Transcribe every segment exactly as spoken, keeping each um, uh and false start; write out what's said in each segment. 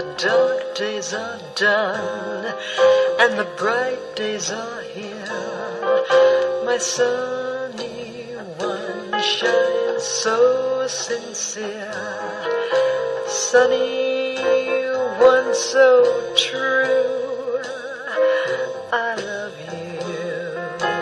the dark days are done and the bright days are here. My sunny one shines so sincere, sunny one so true. I love you.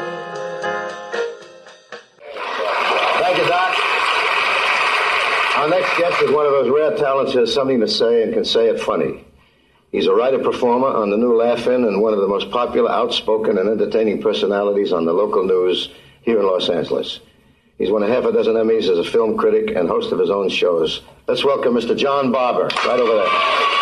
Thank you, Doc. Our next guest is one of those rare talents who has something to say and can say it funny. He's a writer-performer on the new Laugh-In and one of the most popular, outspoken, and entertaining personalities on the local news here in Los Angeles. He's won a half a dozen Emmys as a film critic and host of his own shows. Let's welcome Mister John Barber, right over there.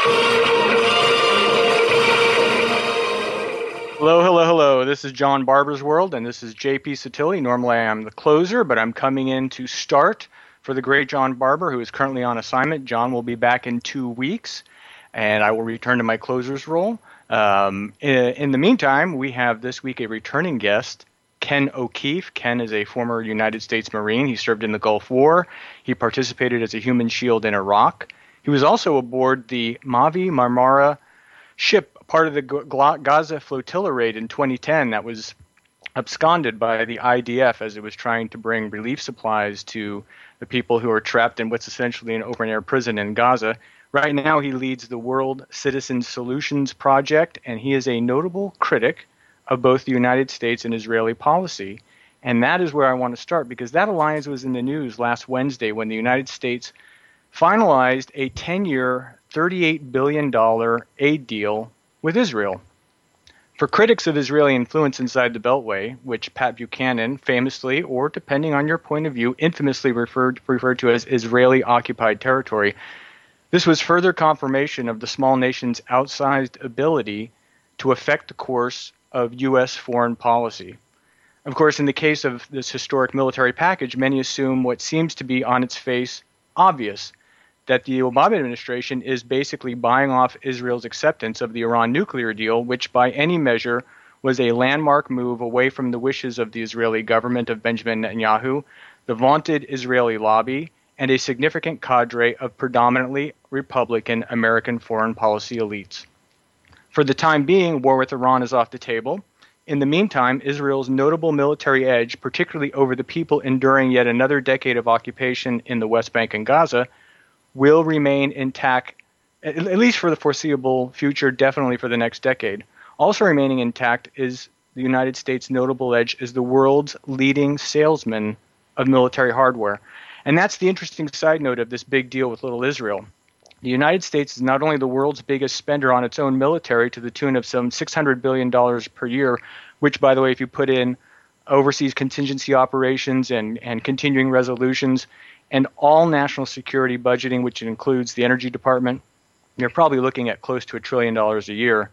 Hello, hello, hello. This is John Barber's World, and this is J P Satilli. Normally I am the closer, but I'm coming in to start for the great John Barber, who is currently on assignment. John will be back in two weeks, and I will return to my closer's role. Um, in, in the meantime, we have this week a returning guest, Ken O'Keefe. Ken is a former United States Marine. He served in the Gulf War. He participated as a human shield in Iraq. He was also aboard the Mavi Marmara ship, part of the Gaza flotilla raid in twenty ten that was absconded by the I D F as it was trying to bring relief supplies to the people who are trapped in what's essentially an open-air prison in Gaza. Right now, he leads the World Citizen Solutions Project, and he is a notable critic of both the United States and Israeli policy. And that is where I want to start, because that alliance was in the news last Wednesday when the United States finalized a ten-year, thirty-eight billion dollars aid deal with Israel. For critics of Israeli influence inside the Beltway, which Pat Buchanan famously, or depending on your point of view, infamously referred, referred to as Israeli-occupied territory, this was further confirmation of the small nation's outsized ability to affect the course of U S foreign policy. Of course, in the case of this historic military package, many assume what seems to be on its face obvious, that the Obama administration is basically buying off Israel's acceptance of the Iran nuclear deal, which by any measure was a landmark move away from the wishes of the Israeli government of Benjamin Netanyahu, the vaunted Israeli lobby, and a significant cadre of predominantly Republican American foreign policy elites. For the time being, war with Iran is off the table. In the meantime, Israel's notable military edge, particularly over the people enduring yet another decade of occupation in the West Bank and Gaza, will remain intact, at least for the foreseeable future, definitely for the next decade. Also remaining intact is the United States' notable edge as the world's leading salesman of military hardware. And that's the interesting side note of this big deal with little Israel. The United States is not only the world's biggest spender on its own military to the tune of some six hundred billion dollars per year, which, by the way, if you put in overseas contingency operations and, and continuing resolutions, and all national security budgeting, which includes the Energy Department, you're probably looking at close to a trillion dollars a year.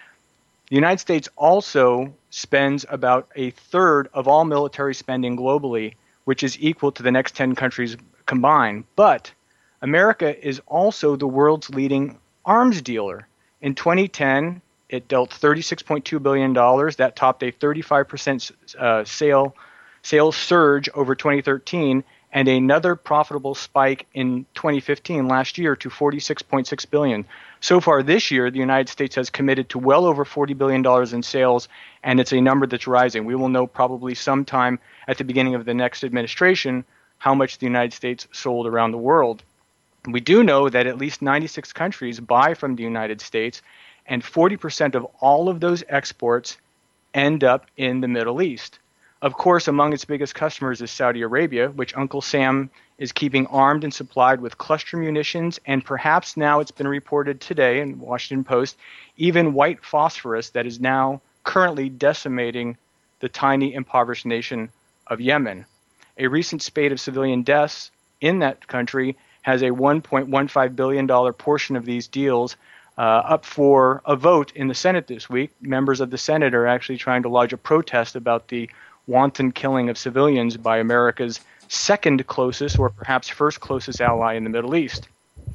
The United States also spends about a third of all military spending globally, which is equal to the next ten countries combined. But America is also the world's leading arms dealer. In twenty ten, it dealt thirty-six point two billion dollars. That topped a thirty-five percent uh, sale, sales surge over twenty thirteen, and another profitable spike in twenty fifteen, last year, to forty-six point six billion dollars. So far this year, the United States has committed to well over forty billion dollars in sales, and it's a number that's rising. We will know probably sometime at the beginning of the next administration how much the United States sold around the world. We do know that at least ninety-six countries buy from the United States, and forty percent of all of those exports end up in the Middle East. Of course, among its biggest customers is Saudi Arabia, which Uncle Sam is keeping armed and supplied with cluster munitions, and perhaps now it's been reported today in Washington Post, even white phosphorus that is now currently decimating the tiny, impoverished nation of Yemen. A recent spate of civilian deaths in that country has a one point one five billion dollars portion of these deals uh, up for a vote in the Senate this week. Members of the Senate are actually trying to lodge a protest about the wanton killing of civilians by America's second closest, or perhaps first closest ally in the Middle East.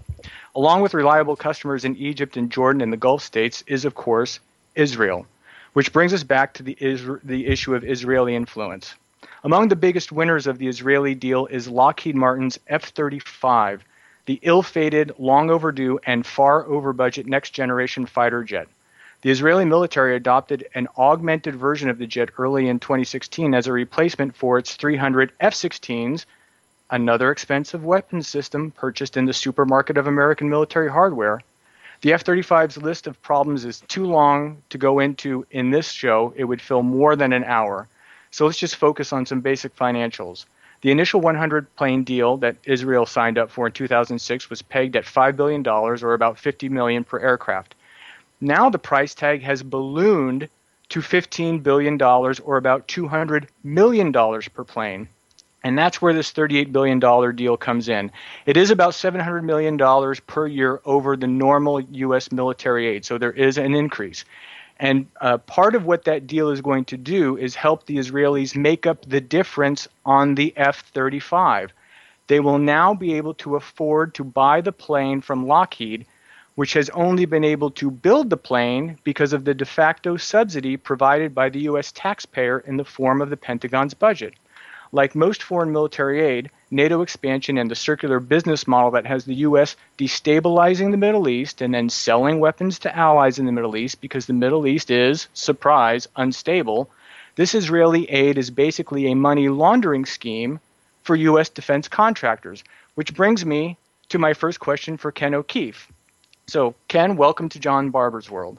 Along with reliable customers in Egypt and Jordan and the Gulf states is, of course, Israel, which brings us back to the, Isra- the issue of Israeli influence. Among the biggest winners of the Israeli deal is Lockheed Martin's F thirty-five, the ill-fated, long overdue, and far over budget next-generation fighter jet. The Israeli military adopted an augmented version of the jet early in twenty sixteen as a replacement for its three hundred F sixteens, another expensive weapons system purchased in the supermarket of American military hardware. The F thirty-five's list of problems is too long to go into in this show. It would fill more than an hour. So let's just focus on some basic financials. The initial one hundred plane deal that Israel signed up for in two thousand six was pegged at five billion dollars, or about fifty million dollars per aircraft. Now the price tag has ballooned to fifteen billion dollars, or about two hundred million dollars per plane. And that's where this thirty-eight billion dollars deal comes in. It is about seven hundred million dollars per year over the normal U S military aid, so there is an increase. And uh, part of what that deal is going to do is help the Israelis make up the difference on the F thirty-five. They will now be able to afford to buy the plane from Lockheed, which has only been able to build the plane because of the de facto subsidy provided by the U S taxpayer in the form of the Pentagon's budget. Like most foreign military aid, NATO expansion and the circular business model that has the U S destabilizing the Middle East and then selling weapons to allies in the Middle East because the Middle East is, surprise, unstable, this Israeli aid is basically a money laundering scheme for U S defense contractors, which brings me to my first question for Ken O'Keefe. So, Ken, welcome to John Barber's World.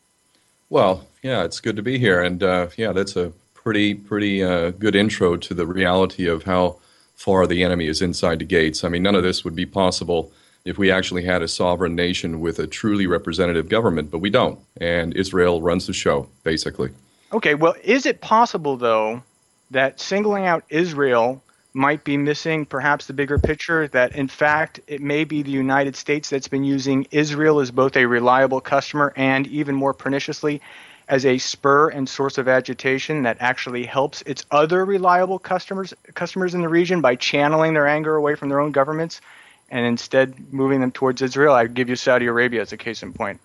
Well, yeah, it's good to be here. And, uh, yeah, that's a pretty pretty uh, good intro to the reality of how far the enemy is inside the gates. I mean, none of this would be possible if we actually had a sovereign nation with a truly representative government, but we don't. And Israel runs the show, basically. Okay, well, is it possible, though, that singling out Israel might be missing perhaps the bigger picture, that in fact it may be the United States that's been using Israel as both a reliable customer and, even more perniciously, as a spur and source of agitation that actually helps its other reliable customers customers in the region by channeling their anger away from their own governments and instead moving them towards Israel? I give you Saudi Arabia as a case in point.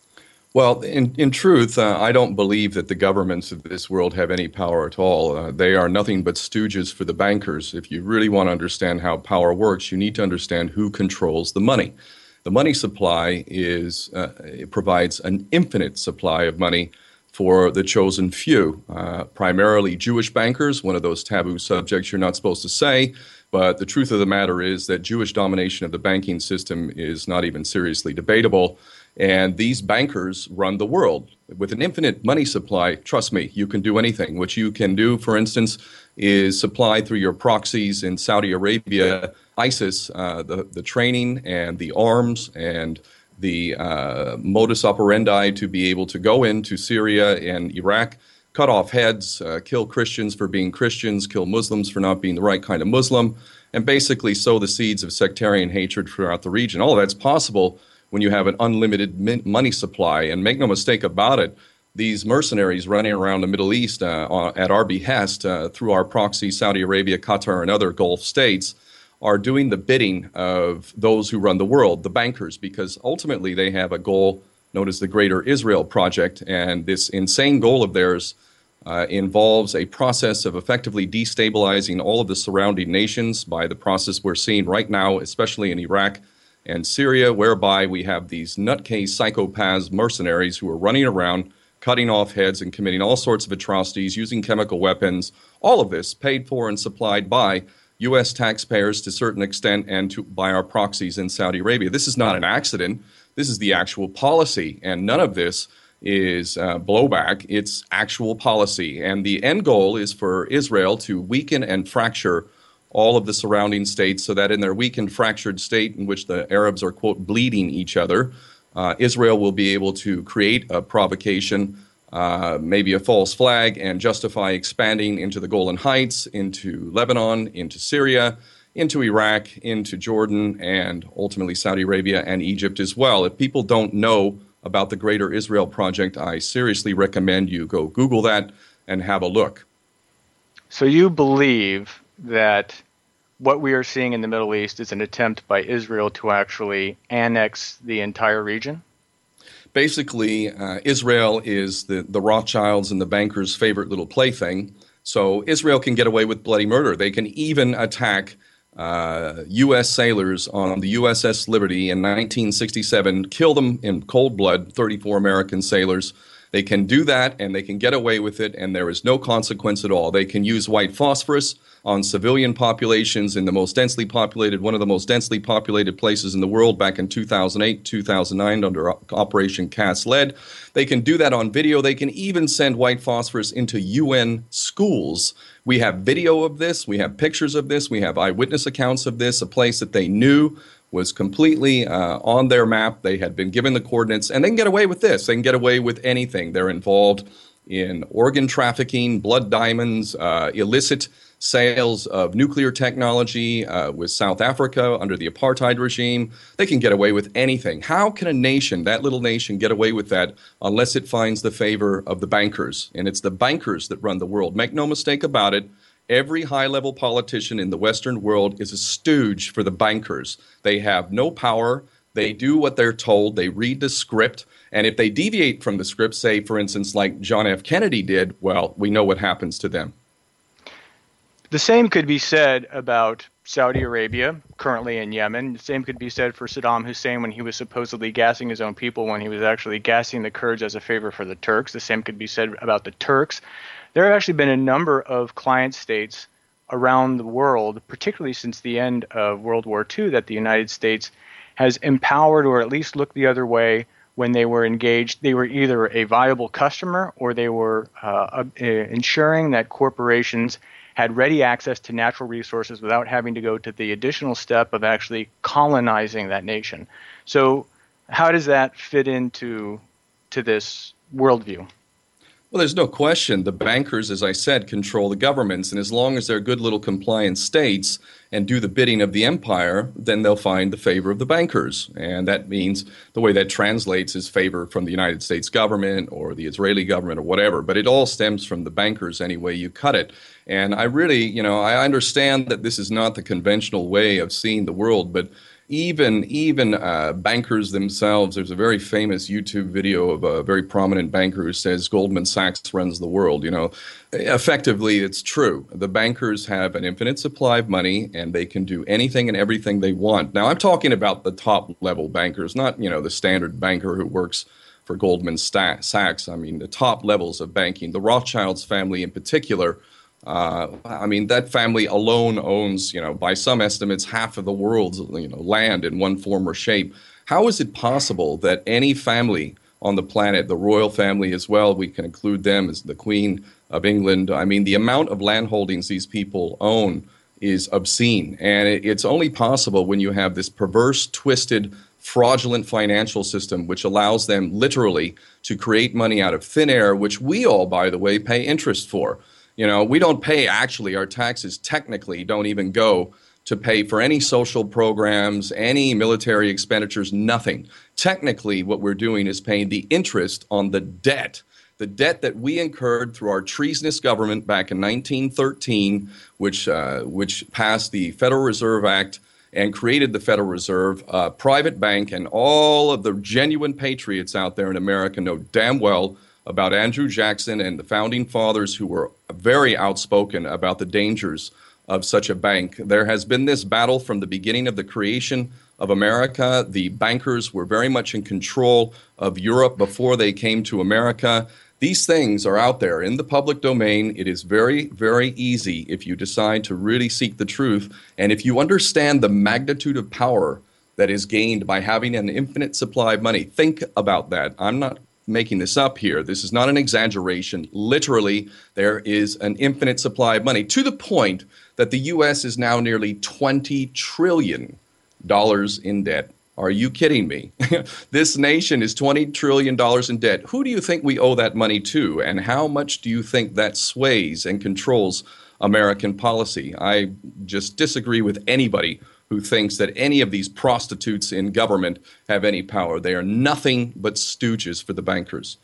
Well, in, in truth, uh, I don't believe that the governments of this world have any power at all. Uh, they are nothing but stooges for the bankers. If you really want to understand how power works, you need to understand who controls the money. The money supply is uh, it provides an infinite supply of money for the chosen few, uh, primarily Jewish bankers, one of those taboo subjects you're not supposed to say. But the truth of the matter is that Jewish domination of the banking system is not even seriously debatable. And these bankers run the world. With an infinite money supply, trust me, you can do anything. What you can do, for instance, is supply through your proxies in Saudi Arabia, ISIS, uh, the, the training and the arms and the uh, modus operandi to be able to go into Syria and Iraq, cut off heads, uh, kill Christians for being Christians, kill Muslims for not being the right kind of Muslim, and basically sow the seeds of sectarian hatred throughout the region. All of that's possible when you have an unlimited money supply. And make no mistake about it, these mercenaries running around the Middle East uh, at our behest uh, through our proxy, Saudi Arabia, Qatar, and other Gulf states, are doing the bidding of those who run the world, the bankers, because ultimately they have a goal known as the Greater Israel Project. And this insane goal of theirs uh, involves a process of effectively destabilizing all of the surrounding nations by the process we're seeing right now, especially in Iraq and Syria, whereby we have these nutcase psychopaths, mercenaries who are running around, cutting off heads and committing all sorts of atrocities, using chemical weapons, all of this paid for and supplied by U S taxpayers to a certain extent and to, by our proxies in Saudi Arabia. This is not an accident. This is the actual policy, and none of this is uh, blowback. It's actual policy, and the end goal is for Israel to weaken and fracture all of the surrounding states so that in their weakened, fractured state in which the Arabs are, quote, bleeding each other, uh, Israel will be able to create a provocation, Uh, maybe a false flag, and justify expanding into the Golan Heights, into Lebanon, into Syria, into Iraq, into Jordan, and ultimately Saudi Arabia and Egypt as well. If people don't know about the Greater Israel Project, I seriously recommend you go Google that and have a look. So you believe that what we are seeing in the Middle East is an attempt by Israel to actually annex the entire region? Basically, uh, Israel is the, the Rothschilds and the bankers' favorite little plaything. So Israel can get away with bloody murder. They can even attack uh, U S sailors on the U S S Liberty in nineteen sixty-seven, kill them in cold blood, thirty-four American sailors. They can do that, and they can get away with it, and there is no consequence at all. They can use white phosphorus on civilian populations in the most densely populated, one of the most densely populated places in the world back in two thousand eight, two thousand nine under Operation Cast Lead. They can do that on video. They can even send white phosphorus into U N schools. We have video of this. We have pictures of this. We have eyewitness accounts of this, a place that they knew was completely uh, on their map. They had been given the coordinates, and they can get away with this. They can get away with anything. They're involved in organ trafficking, blood diamonds, uh, illicit sales of nuclear technology uh, with South Africa under the apartheid regime. They can get away with anything. How can a nation, that little nation, get away with that unless it finds the favor of the bankers? And it's the bankers that run the world. Make no mistake about it. Every high-level politician in the Western world is a stooge for the bankers. They have no power. They do what they're told. They read the script. And if they deviate from the script, say, for instance, like John F. Kennedy did, well, we know what happens to them. The same could be said about Saudi Arabia, currently in Yemen. The same could be said for Saddam Hussein when he was supposedly gassing his own people, when he was actually gassing the Kurds as a favor for the Turks. The same could be said about the Turks. There have actually been a number of client states around the world, particularly since the end of World War Two, that the United States has empowered or at least looked the other way when they were engaged. They were either a viable customer or they were uh, uh, ensuring that corporations had ready access to natural resources without having to go to the additional step of actually colonizing that nation. So how does that fit into to this worldview? Well, there's no question. The bankers, as I said, control the governments. And as long as they're good little compliant states and do the bidding of the empire, then they'll find the favor of the bankers. And that means the way that translates is favor from the United States government or the Israeli government or whatever. But it all stems from the bankers any way you cut it. And I really, you know, I understand that this is not the conventional way of seeing the world, but Even even uh, bankers themselves, there's a very famous YouTube video of a very prominent banker who says Goldman Sachs runs the world. You know, effectively, it's true. The bankers have an infinite supply of money, and they can do anything and everything they want. Now, I'm talking about the top-level bankers, not, you know, the standard banker who works for Goldman Sachs. I mean, the top levels of banking, the Rothschilds family in particular. Uh, I mean, that family alone owns, you know, by some estimates, half of the world's, you know, land in one form or shape. How is it possible that any family on the planet, the royal family as well, we can include them as the Queen of England, I mean, the amount of land holdings these people own is obscene. And it, it's only possible when you have this perverse, twisted, fraudulent financial system, which allows them literally to create money out of thin air, which we all, by the way, pay interest for. You know, we don't pay, actually, our taxes technically don't even go to pay for any social programs, any military expenditures, nothing. Technically, what we're doing is paying the interest on the debt, the debt that we incurred through our treasonous government back in nineteen thirteen, which, uh, which passed the Federal Reserve Act and created the Federal Reserve, a private bank, and all of the genuine patriots out there in America know damn well about Andrew Jackson and the founding fathers who were very outspoken about the dangers of such a bank. There has been this battle from the beginning of the creation of America. The bankers were very much in control of Europe before they came to America. These things are out there in the public domain. It is very, very easy if you decide to really seek the truth. And if you understand the magnitude of power that is gained by having an infinite supply of money, think about that. I'm not making this up here. This is not an exaggeration. Literally, there is an infinite supply of money to the point that the U S is now nearly twenty trillion dollars in debt. Are you kidding me? This nation is twenty trillion dollars in debt. Who do you think we owe that money to? And how much do you think that sways and controls American policy? I just disagree with anybody who thinks that any of these prostitutes in government have any power. They are nothing but stooges for the bankers.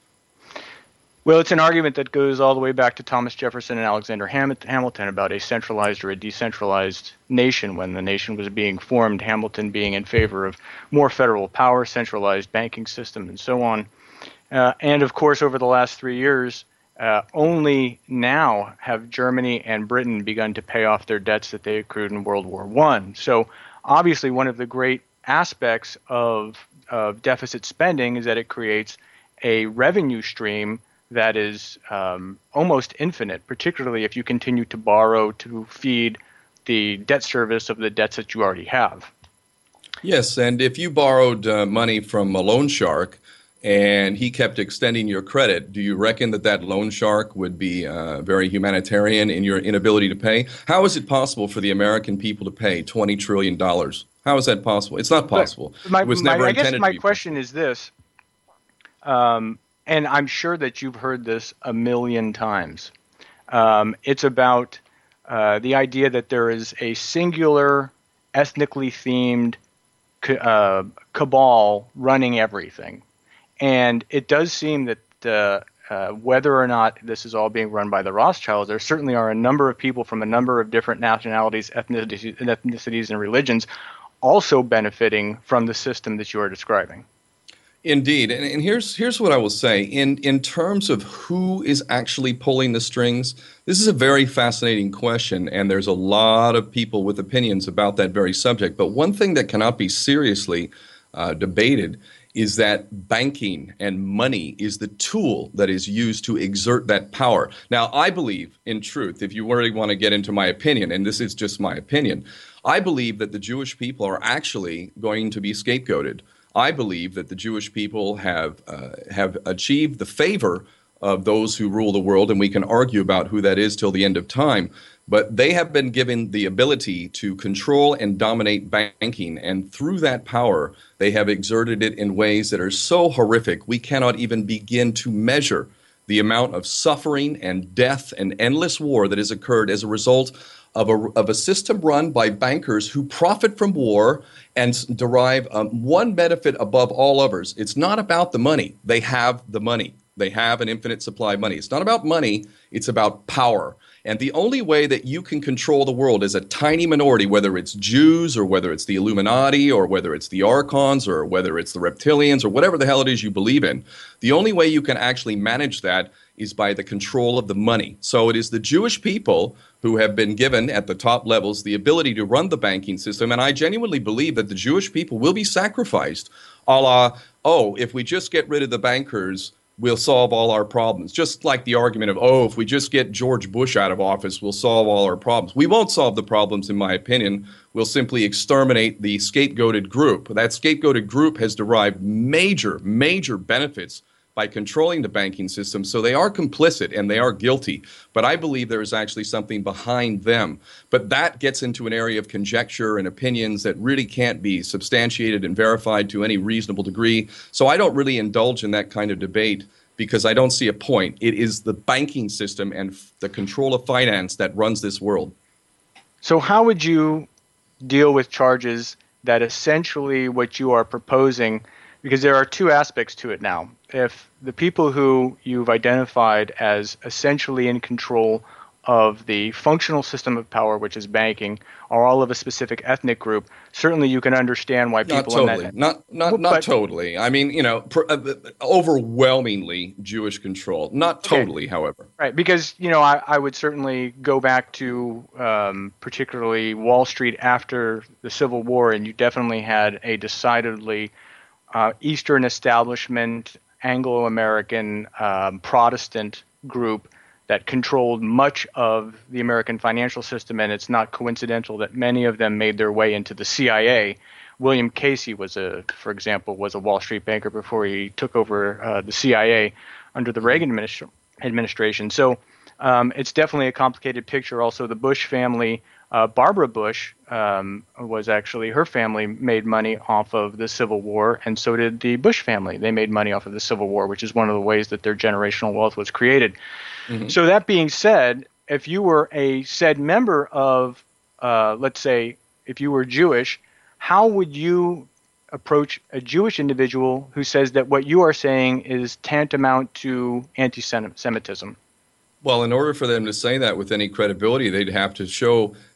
Well, it's an argument that goes all the way back to Thomas Jefferson and Alexander Hamilton about a centralized or a decentralized nation. When the nation was being formed, Hamilton being in favor of more federal power, centralized banking system, and so on. Uh, and, of course, over the last three years, Uh, only now have Germany and Britain begun to pay off their debts that they accrued in World War One. So obviously one of the great aspects of, of deficit spending is that it creates a revenue stream that is um, almost infinite, particularly if you continue to borrow to feed the debt service of the debts that you already have. Yes, and if you borrowed uh, money from a loan shark and he kept extending your credit, do you reckon that that loan shark would be uh, very humanitarian in your inability to pay? How is it possible for the American people to pay twenty trillion dollars? How is that possible? It's not possible. My, it was my, never I intended guess my to be question possible. is this, um, and I'm sure that you've heard this a million times. Um, it's about uh, the idea that there is a singular, ethnically themed ca- uh, cabal running everything. And it does seem that uh, uh, whether or not this is all being run by the Rothschilds, there certainly are a number of people from a number of different nationalities, ethnicities, ethnicities and religions also benefiting from the system that you are describing. Indeed, and, and here's here's what I will say. In in terms of who is actually pulling the strings, this is a very fascinating question, and there's a lot of people with opinions about that very subject. But one thing that cannot be seriously uh, debated is that banking and money is the tool that is used to exert that power. Now, I believe, in truth, if you really want to get into my opinion, and this is just my opinion, I believe that the Jewish people are actually going to be scapegoated. I believe that the Jewish people have uh, have achieved the favor of those who rule the world, and we can argue about who that is till the end of time. But they have been given the ability to control and dominate banking, and through that power, they have exerted it in ways that are so horrific we cannot even begin to measure the amount of suffering and death and endless war that has occurred as a result of a, of a system run by bankers who profit from war and derive um, one benefit above all others. It's not about the money. They have the money. They have an infinite supply of money. It's not about money. It's about power. And the only way that you can control the world as a tiny minority, whether it's Jews or whether it's the Illuminati or whether it's the Archons or whether it's the reptilians or whatever the hell it is you believe in, the only way you can actually manage that is by the control of the money. So it is the Jewish people who have been given at the top levels the ability to run the banking system. And I genuinely believe that the Jewish people will be sacrificed, a la, oh, if we just get rid of the bankers, we'll solve all our problems. Just like the argument of, oh, if we just get George Bush out of office, we'll solve all our problems. We won't solve the problems, in my opinion. We'll simply exterminate the scapegoated group. That scapegoated group has derived major, major benefits by controlling the banking system. So they are complicit and they are guilty. But I believe there is actually something behind them. But that gets into an area of conjecture and opinions that really can't be substantiated and verified to any reasonable degree. So I don't really indulge in that kind of debate because I don't see a point. It is the banking system and f- the control of finance that runs this world. So how would you deal with charges that essentially what you are proposing, because there are two aspects to it now. If the people who you've identified as essentially in control of the functional system of power, which is banking, are all of a specific ethnic group, certainly you can understand why people not totally. in that... Not, not, not but, totally. I mean, you know, pr- uh, overwhelmingly Jewish control. Not totally, okay. However. Right, because, you know, I, I would certainly go back to um, particularly Wall Street after the Civil War, and you definitely had a decidedly uh, Eastern establishment, Anglo-American um, Protestant group that controlled much of the American financial system, and it's not coincidental that many of them made their way into the C I A. William Casey was a, for example, was a Wall Street banker before he took over uh, the C I A under the Reagan administ- administration. So um, it's definitely a complicated picture. Also, the Bush family, uh, Barbara Bush um, was actually, her family made money off of the Civil War, and so did the Bush family. They made money off of the Civil War, which is one of the ways that their generational wealth was created. Mm-hmm. So that being said, if you were a said member of, uh, let's say, if you were Jewish, how would you approach a Jewish individual who says that what you are saying is tantamount to anti-Semitism? Well, in order for them to say that with any credibility, they'd have to show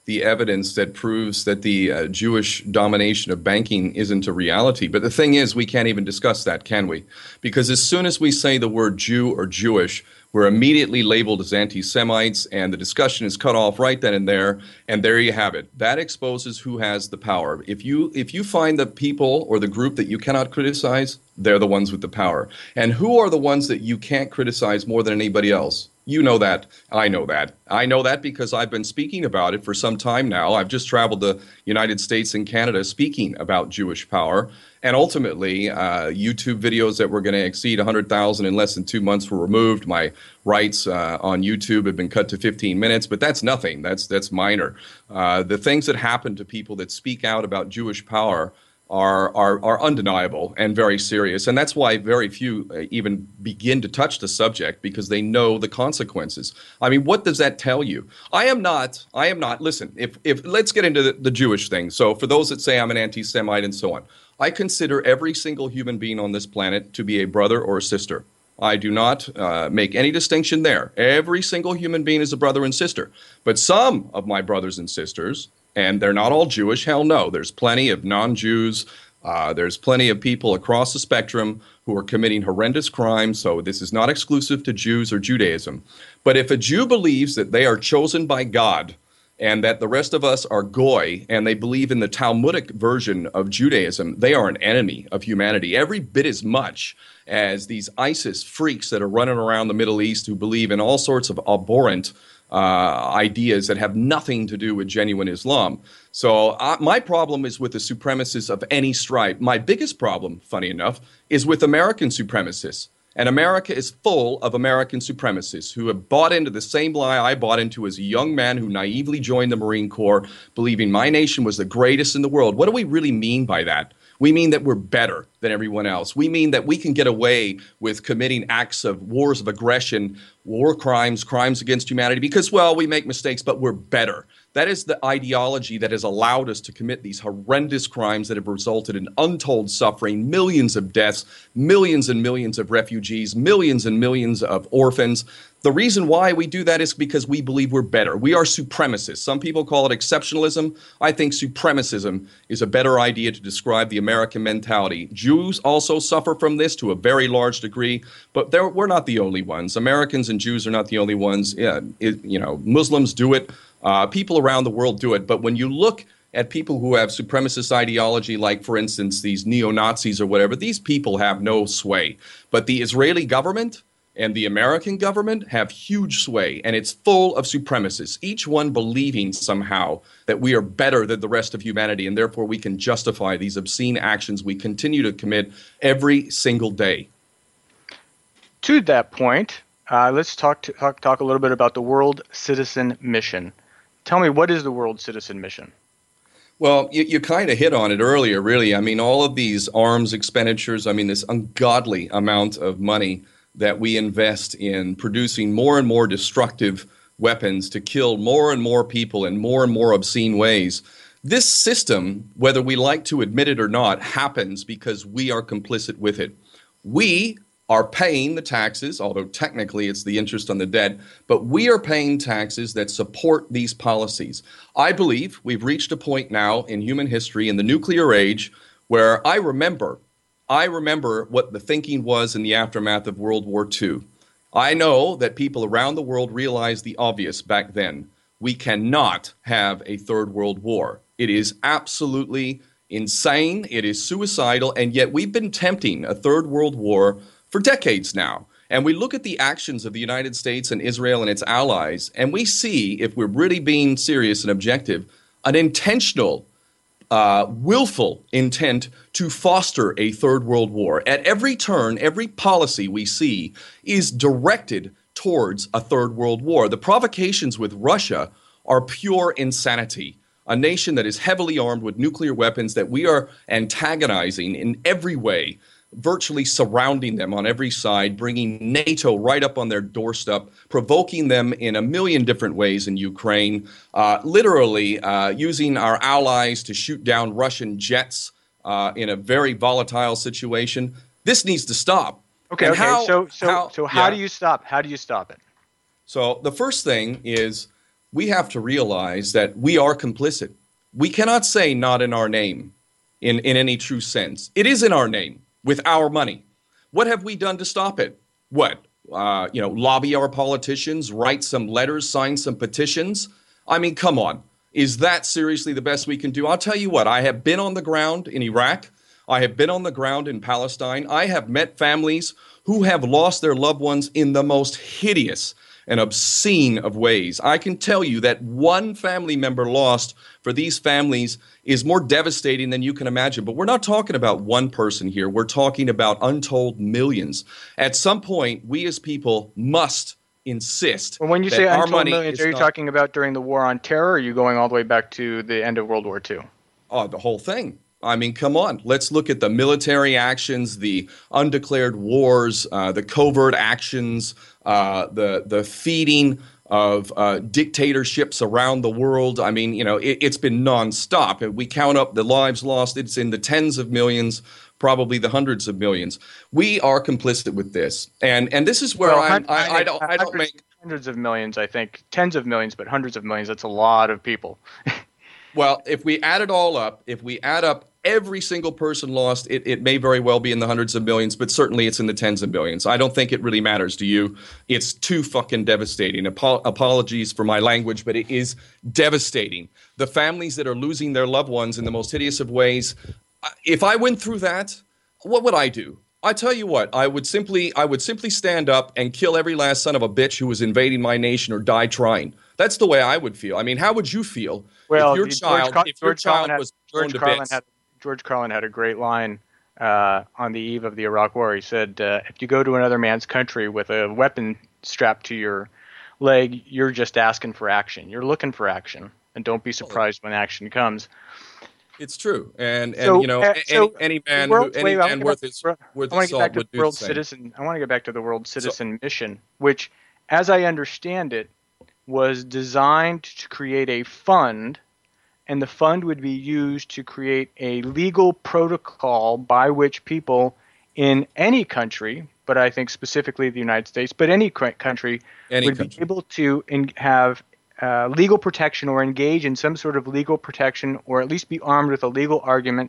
the evidence that proves that the uh, Jewish domination of banking isn't a reality. But the thing is, we can't even discuss that, can we? Because as soon as we say the word Jew or Jewish, we're immediately labeled as anti-Semites, and the discussion is cut off right then and there, and there you have it. That exposes who has the power. If you if you find the people or the group that you cannot criticize, they're the ones with the power. And who are the ones that you can't criticize more than anybody else? You know that. I know that. I know that because I've been speaking about it for some time now. I've just traveled the United States and Canada speaking about Jewish power. And ultimately, uh, YouTube videos that were going to exceed one hundred thousand in less than two months were removed. My rights uh, on YouTube have been cut to fifteen minutes, but that's nothing. That's that's minor. Uh, the things that happen to people that speak out about Jewish power are, are are undeniable and very serious. And that's why very few uh, even begin to touch the subject, because they know the consequences. I mean, what does that tell you? I am not, I am not, listen, if, if let's get into the, the Jewish thing. So for those that say I'm an anti-Semite and so on, I consider every single human being on this planet to be a brother or a sister. I do not uh, make any distinction there. Every single human being is a brother and sister. But some of my brothers and sisters, and they're not all Jewish, hell no. There's plenty of non-Jews. Uh, there's plenty of people across the spectrum who are committing horrendous crimes. So this is not exclusive to Jews or Judaism. But if a Jew believes that they are chosen by God and that the rest of us are goy, and they believe in the Talmudic version of Judaism, they are an enemy of humanity every bit as much as these ISIS freaks that are running around the Middle East who believe in all sorts of abhorrent uh, ideas that have nothing to do with genuine Islam. So uh, my problem is with the supremacists of any stripe. My biggest problem, funny enough, is with American supremacists. And America is full of American supremacists who have bought into the same lie I bought into as a young man who naively joined the Marine Corps, believing my nation was the greatest in the world. What do we really mean by that? We mean that we're better than everyone else. We mean that we can get away with committing acts of wars of aggression, war crimes, crimes against humanity, because, well, we make mistakes, but we're better. That is the ideology that has allowed us to commit these horrendous crimes that have resulted in untold suffering, millions of deaths, millions and millions of refugees, millions and millions of orphans. The reason why we do that is because we believe we're better. We are supremacists. Some people call it exceptionalism. I think supremacism is a better idea to describe the American mentality. Jews also suffer from this to a very large degree, but we're not the only ones. Americans and Jews are not the only ones. Yeah, it, you know, Muslims do it. Uh, people around the world do it. But when you look at people who have supremacist ideology, like, for instance, these neo-Nazis or whatever, these people have no sway. But the Israeli government and the American government have huge sway, and it's full of supremacists, each one believing somehow that we are better than the rest of humanity, and therefore we can justify these obscene actions we continue to commit every single day. To that point, uh, let's talk, to, talk talk a little bit about the World Citizen Mission. Tell me, what is the World Citizen Mission? Well, you, you kind of hit on it earlier, really. I mean, all of these arms expenditures, I mean, this ungodly amount of money that we invest in producing more and more destructive weapons to kill more and more people in more and more obscene ways. This system, whether we like to admit it or not, happens because we are complicit with it. We are paying the taxes, although technically it's the interest on the debt, but we are paying taxes that support these policies. I believe we've reached a point now in human history, in the nuclear age, where I remember I remember what the thinking was in the aftermath of World War Two. I know that people around the world realized the obvious back then. We cannot have a third world war. It is absolutely insane. It is suicidal. And yet we've been tempting a third world war for decades now. And we look at the actions of the United States and Israel and its allies, and we see, if we're really being serious and objective, an intentional Uh, willful intent to foster a third world war. At every turn, every policy we see is directed towards a third world war. The provocations with Russia are pure insanity. A nation that is heavily armed with nuclear weapons that we are antagonizing in every way, virtually surrounding them on every side, bringing NATO right up on their doorstep, provoking them in a million different ways in Ukraine, uh, literally uh, using our allies to shoot down Russian jets uh, in a very volatile situation. This needs to stop. Okay, and okay. how, so, so, how, so how yeah. do you stop? How do you stop it? So the first thing is we have to realize that we are complicit. We cannot say not in our name in, in any true sense. It is in our name with our money. What have we done to stop it? What? Uh, you know, lobby our politicians, write some letters, sign some petitions? I mean, come on. Is that seriously the best we can do? I'll tell you what, I have been on the ground in Iraq. I have been on the ground in Palestine. I have met families who have lost their loved ones in the most hideous and obscene of ways. I can tell you that one family member lost for these families is more devastating than you can imagine. But we're not talking about one person here. We're talking about untold millions. At some point, we as people must insist. Well, when you that say our untold money millions, is are you not- talking about during the war on terror, or are you going all the way back to the end of World War Two? Oh, the whole thing. I mean, come on. Let's look at the military actions, the undeclared wars, uh, the covert actions, uh, the the feeding of uh, dictatorships around the world. I mean, you know, it, it's been nonstop. And we count up the lives lost. It's in the tens of millions, probably the hundreds of millions. We are complicit with this, and and this is where Well, I'm, hun- I, I don't I don't hundreds- make. hundreds of millions, I think, tens of millions, but hundreds of millions. That's a lot of people. Well, if we add it all up, if we add up every single person lost, it, it may very well be in the hundreds of millions, but certainly it's in the tens of millions. I don't think it really matters to you. It's too fucking devastating. Apo- apologies for my language, but it is devastating. The families that are losing their loved ones in the most hideous of ways, uh, if I went through that, what would I do? I tell you what, I would simply I would simply stand up and kill every last son of a bitch who was invading my nation or die trying. That's the way I would feel. I mean, how would you feel Well, if your the- George child Car- if your George Carlin child had- was George blown to Carlin bits? had George Carlin had a great line uh, on the eve of the Iraq War. He said, uh, "If you go to another man's country with a weapon strapped to your leg, you're just asking for action. You're looking for action, and don't be surprised when action comes." It's true, and and So, you know uh, any, so any the man world- who, any wait, I wanna man get worth back his to- worth I want his to get back salt to would the do the world same. citizen. I want to get back to the world citizen mission, which, as I understand it, was designed to create a fund, and the fund would be used to create a legal protocol by which people in any country, but I think specifically the United States, but any cr- country, Any would country. be able to in, have uh, legal protection or engage in some sort of legal protection, or at least be armed with a legal argument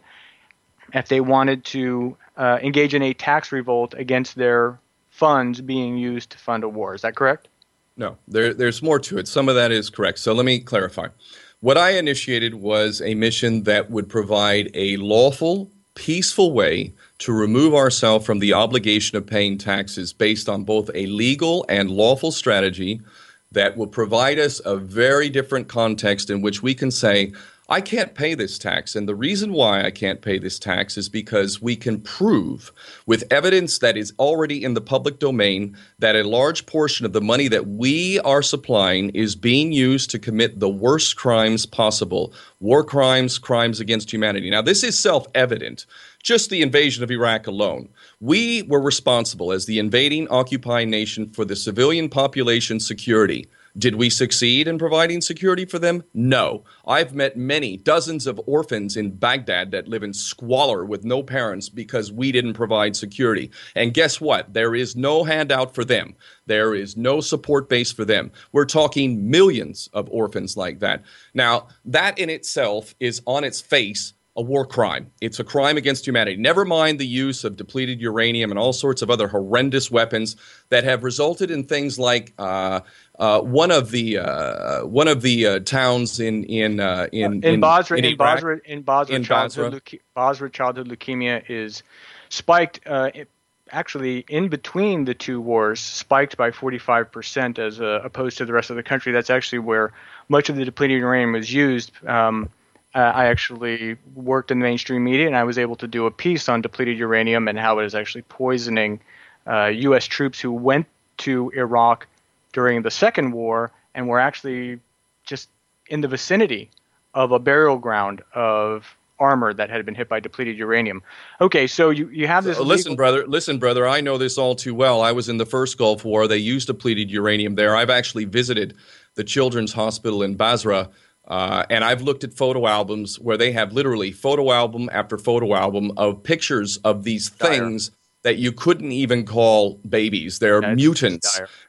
if they wanted to uh, engage in a tax revolt against their funds being used to fund a war. Is that correct? No, there, there's more to it. Some of that is correct. So let me clarify. What I initiated was a mission that would provide a lawful, peaceful way to remove ourselves from the obligation of paying taxes based on both a legal and lawful strategy that will provide us a very different context in which we can say, I can't pay this tax. And the reason why I can't pay this tax is because we can prove with evidence that is already in the public domain that a large portion of the money that we are supplying is being used to commit the worst crimes possible. War crimes, crimes against humanity. Now, this is self-evident. Just the invasion of Iraq alone. We were responsible as the invading, occupying nation for the civilian population security. Did we succeed in providing security for them? No. I've met many, dozens of orphans in Baghdad that live in squalor with no parents because we didn't provide security. And guess what? There is no handout for them. There is no support base for them. We're talking millions of orphans like that. Now, that in itself is on its face a war crime. It's a crime against humanity. Never mind the use of depleted uranium and all sorts of other horrendous weapons that have resulted in things like uh, uh, one of the uh, one of the uh, towns in in uh, in in Basra, in, Iraq- Basra, in Basra, in childhood, Basra. leuke- Basra childhood leukemia is spiked. Uh, it, actually, in between the two wars, spiked by forty-five percent as uh, opposed to the rest of the country. That's actually where much of the depleted uranium was used. Um, uh, I actually worked in the mainstream media, and I was able to do a piece on depleted uranium and how it is actually poisoning uh, U S troops who went to Iraq during the second war and were actually just in the vicinity of a burial ground of armor that had been hit by depleted uranium. Okay, so you, you have this... Uh, listen, legal- brother. Listen, brother. I know this all too well. I was in the first Gulf War. They used depleted uranium there. I've actually visited the Children's Hospital in Basra, uh, and I've looked at photo albums where they have literally photo album after photo album of pictures of these Dire. things that you couldn't even call babies. They're Yeah, it's- mutants. it's dire.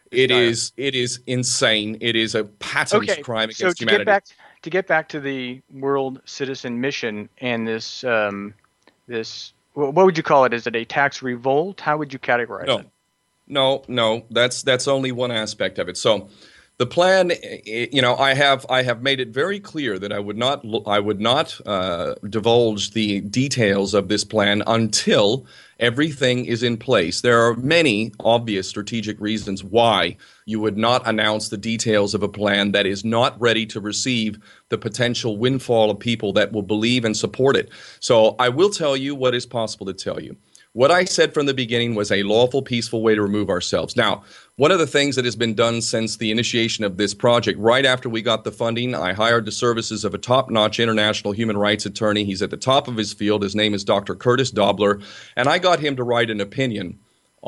It is it is insane. It is a patent okay, crime against so to humanity. Get back, to get back to the World Citizen Mission and this, um, this what would you call it? Is it a tax revolt? How would you categorize no. it? No, no, that's that's only one aspect of it. So the plan, you know, I have I have made it very clear that I would not I would not uh, divulge the details of this plan until everything is in place. There are many obvious strategic reasons why you would not announce the details of a plan that is not ready to receive the potential windfall of people that will believe and support it. So I will tell you what is possible to tell you. What I said from the beginning was a lawful, peaceful way to remove ourselves. Now, one of the things that has been done since the initiation of this project, right after we got the funding, I hired the services of a top-notch international human rights attorney. He's at the top of his field. His name is Doctor Curtis Dobler, and I got him to write an opinion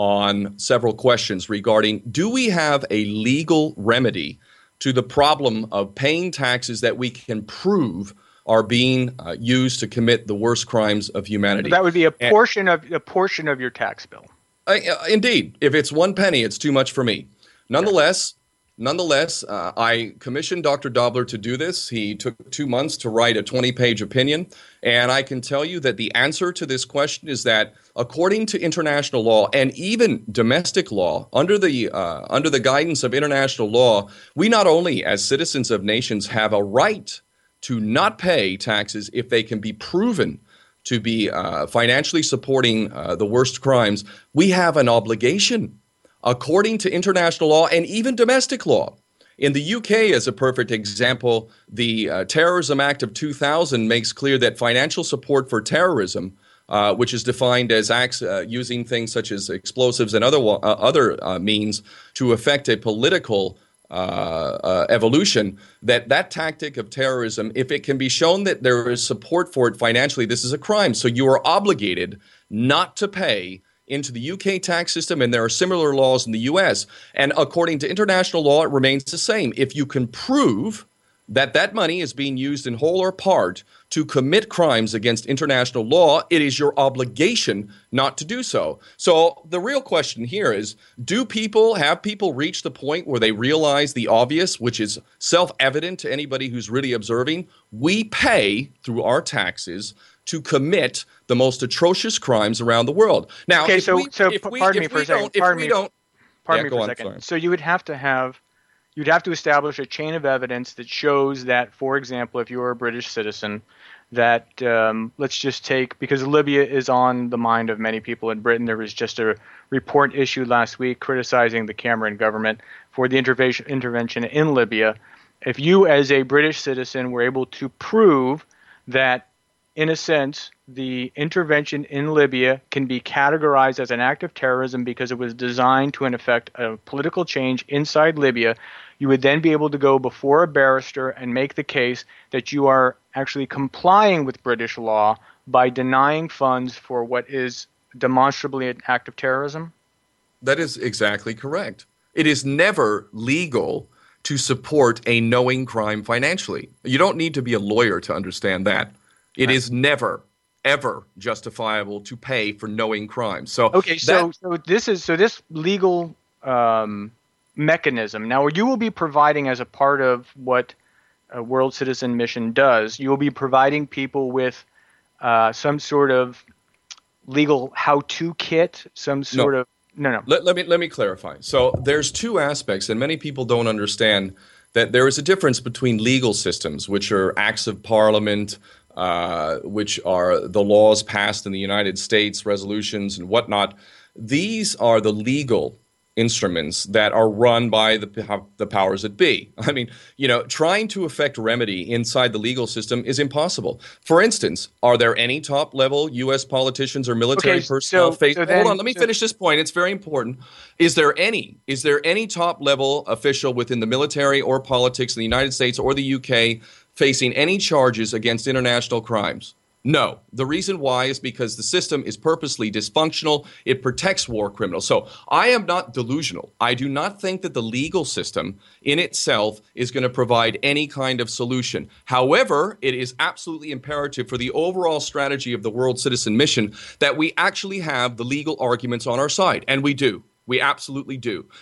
on several questions regarding, do we have a legal remedy to the problem of paying taxes that we can prove are being uh, used to commit the worst crimes of humanity? That would be a portion and, of a portion of your tax bill. Uh, indeed, if it's one penny, it's too much for me. Nonetheless, nonetheless, uh, I commissioned Doctor Dobler to do this. He took two months to write a twenty-page opinion, and I can tell you that the answer to this question is that, according to international law and even domestic law, under the uh, under the guidance of international law, we not only, as citizens of nations, have a right to not pay taxes if they can be proven to be uh, financially supporting uh, the worst crimes, we have an obligation, according to international law and even domestic law. In the U K, as a perfect example, the uh, Terrorism Act of two thousand makes clear that financial support for terrorism, uh, which is defined as acts uh, using things such as explosives and other, uh, other uh, means to affect a political Uh, uh, evolution, that that tactic of terrorism, if it can be shown that there is support for it financially, this is a crime. So you are obligated not to pay into the U K tax system, and there are similar laws in the U S. And according to international law, it remains the same. If you can prove that that money is being used in whole or part to commit crimes against international law, it is your obligation not to do so. So the real question here is, do people, have people reached the point where they realize the obvious, which is self-evident to anybody who's really observing? We pay through our taxes to commit the most atrocious crimes around the world. Now, okay, if so, we, so if we, pardon if me for we a second. don't, if pardon we me, don't, pardon yeah, me for on, a second. sorry. So you would have to have, you'd have to establish a chain of evidence that shows that, for example, if you are a British citizen, that um, let's just take, because Libya is on the mind of many people in Britain. There was just a report issued last week criticizing the Cameron government for the intervention intervention in Libya. If you, as a British citizen, were able to prove that, in a sense, the intervention in Libya can be categorized as an act of terrorism because it was designed to, in effect, a political change inside Libya, you would then be able to go before a barrister and make the case that you are actually complying with British law by denying funds for what is demonstrably an act of terrorism? That is exactly correct. It is never legal to support a knowing crime financially. You don't need to be a lawyer to understand that. It right. is never, ever justifiable to pay for knowing crimes. So okay, so that, so this is so this legal um, mechanism. Now, you will be providing, as a part of what a World Citizen Mission does, you will be providing people with uh, some sort of legal how-to kit, some sort no. of no, no. Let, let me let me clarify. So there's two aspects, and many people don't understand that there is a difference between legal systems, which are acts of parliament, uh, which are the laws passed in the United States, resolutions and whatnot. These are the legal instruments that are run by the the powers that be. I mean, you know, trying to effect remedy inside the legal system is impossible. For instance, are there any top-level U S politicians or military okay, personnel so, face? so then, Hold on, let me so, finish this point. It's very important. Is there any? Is there any top-level official within the military or politics in the United States or the U K facing any charges against international crimes? No. The reason why is because the system is purposely dysfunctional. It protects war criminals. So I am not delusional. I do not think that the legal system in itself is going to provide any kind of solution. However, it is absolutely imperative for the overall strategy of the World Citizen Mission that we actually have the legal arguments on our side. And we do. We absolutely do. But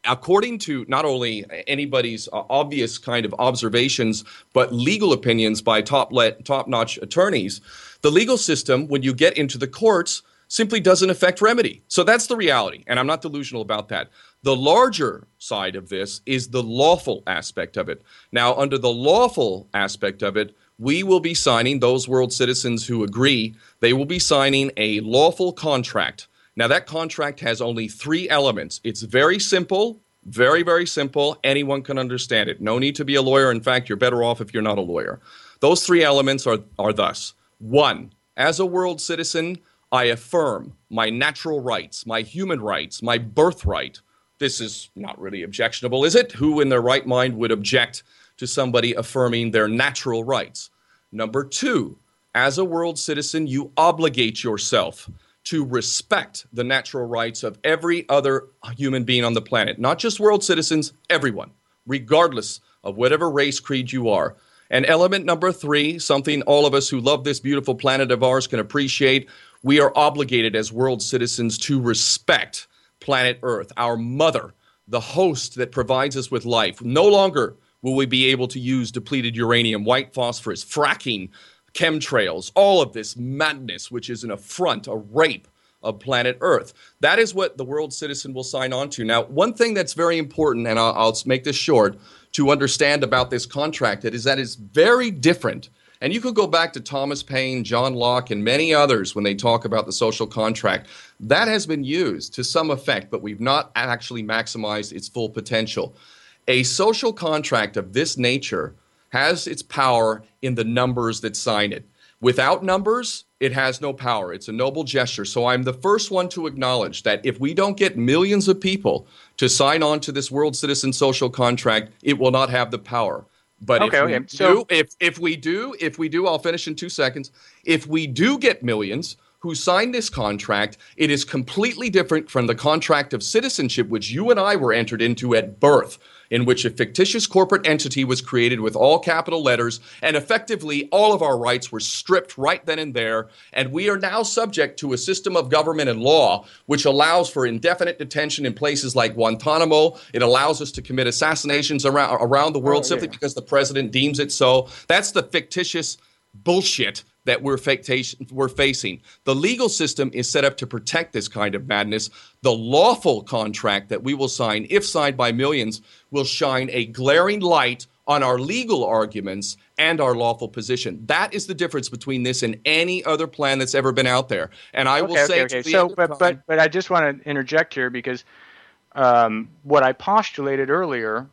according to not only anybody's uh, obvious kind of observations, but legal opinions by top let, top-notch attorneys, the legal system, when you get into the courts, simply doesn't affect remedy. So that's the reality, and I'm not delusional about that. The larger side of this is the lawful aspect of it. Now, under the lawful aspect of it, we will be signing, those world citizens who agree, they will be signing a lawful contract. Now, that contract has only three elements. It's very simple, very, very simple. Anyone can understand it. No need to be a lawyer. In fact, you're better off if you're not a lawyer. Those three elements are, are thus. One, as a world citizen, I affirm my natural rights, my human rights, my birthright. This is not really objectionable, is it? Who in their right mind would object to somebody affirming their natural rights? Number two, as a world citizen, you obligate yourself to respect the natural rights of every other human being on the planet, not just world citizens, everyone, regardless of whatever race, creed you are. And element number three, something all of us who love this beautiful planet of ours can appreciate, we are obligated as world citizens to respect planet Earth, our mother, the host that provides us with life. No longer will we be able to use depleted uranium, white phosphorus, fracking, chemtrails, all of this madness, which is an affront, a rape of planet Earth. That is what the world citizen will sign on to. Now, one thing that's very important, and I'll, I'll make this short, to understand about this contract, it is that it's very different. And you could go back to Thomas Paine, John Locke, and many others when they talk about the social contract. That has been used to some effect, but we've not actually maximized its full potential. A social contract of this nature has its power in the numbers that sign it. Without numbers, it has no power. It's a noble gesture. So I'm the first one to acknowledge that if we don't get millions of people to sign on to this world citizen social contract, it will not have the power. But okay, if, we okay. do, So, if, if we do, if we do, I'll finish in two seconds. If we do get millions who sign this contract, it is completely different from the contract of citizenship, which you and I were entered into at birth, in which a fictitious corporate entity was created with all capital letters, and effectively all of our rights were stripped right then and there, and we are now subject to a system of government and law which allows for indefinite detention in places like Guantanamo. It allows us to commit assassinations around, around the world oh, simply yeah. because the president deems it so. That's the fictitious bullshit that we're, we're facing. The legal system is set up to protect this kind of madness. The lawful contract that we will sign, if signed by millions, will shine a glaring light on our legal arguments and our lawful position. That is the difference between this and any other plan that's ever been out there. And I will okay, say okay, okay. to the So, end of but, time, but, but I just want to interject here because um, what I postulated earlier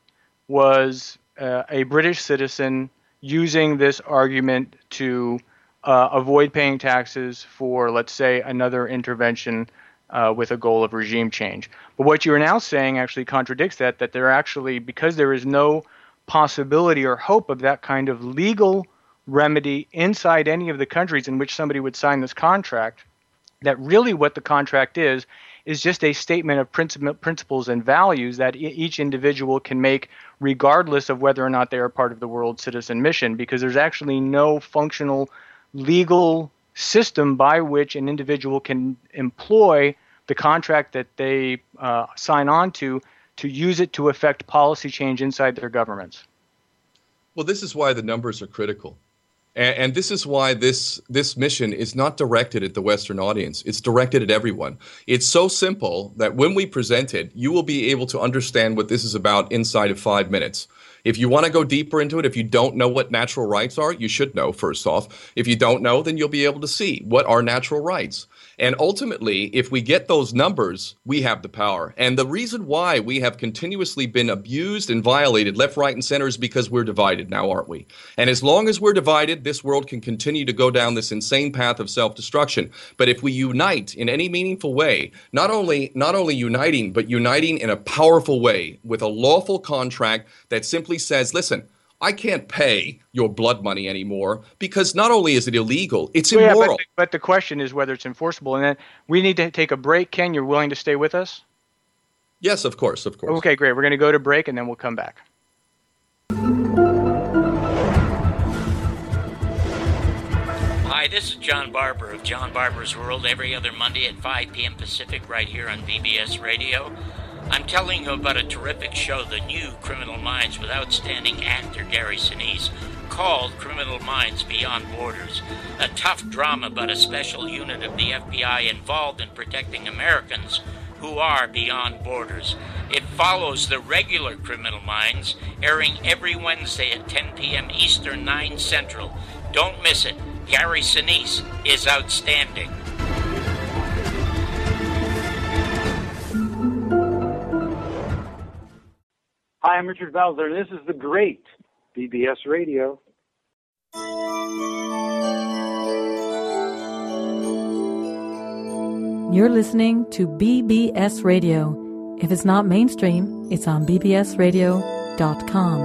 was uh, a British citizen using this argument to uh, avoid paying taxes for, let's say, another intervention uh, with a goal of regime change. But what you are now saying actually contradicts that, that there actually, because there is no possibility or hope of that kind of legal remedy inside any of the countries in which somebody would sign this contract, that really what the contract is, is just a statement of princip- principles and values that e- each individual can make regardless of whether or not they are part of the world citizen mission, because there's actually no functional legal system by which an individual can employ the contract that they uh, sign on to to use it to affect policy change inside their governments. well, this is why the numbers are critical. And, and this is why this this mission is not directed at the Western audience. It's directed at everyone. It's so simple that when we present it, you will be able to understand what this is about inside of five minutes. If you want to go deeper into it, if you don't know what natural rights are, you should know, first off. If you don't know, then you'll be able to see what are natural rights. And ultimately, if we get those numbers, we have the power. And the reason why we have continuously been abused and violated left, right, and center is because we're divided now, aren't we? And as long as we're divided, this world can continue to go down this insane path of self-destruction. But if we unite in any meaningful way, not only not only uniting, but uniting in a powerful way with a lawful contract that simply says, listen, I can't pay your blood money anymore because not only is it illegal, it's well, immoral. Yeah, but, but the question is whether it's enforceable. And then we need to take a break. Ken, you're willing to stay with us? Yes, of course, of course. Okay, great. We're going to go to break and then we'll come back. Hi, this is John Barber of John Barber's World every other Monday at five p.m. Pacific right here on V B S Radio. I'm telling you about a terrific show, The New Criminal Minds, with outstanding actor Gary Sinise, called Criminal Minds Beyond Borders, a tough drama about a special unit of the F B I involved in protecting Americans who are beyond borders. It follows the regular Criminal Minds, airing every Wednesday at ten p.m. Eastern, nine Central. Don't miss it. Gary Sinise is outstanding. Hi, I'm Richard Belzer. This is the great B B S Radio. You're listening to B B S Radio. If it's not mainstream, it's on b b s radio dot com.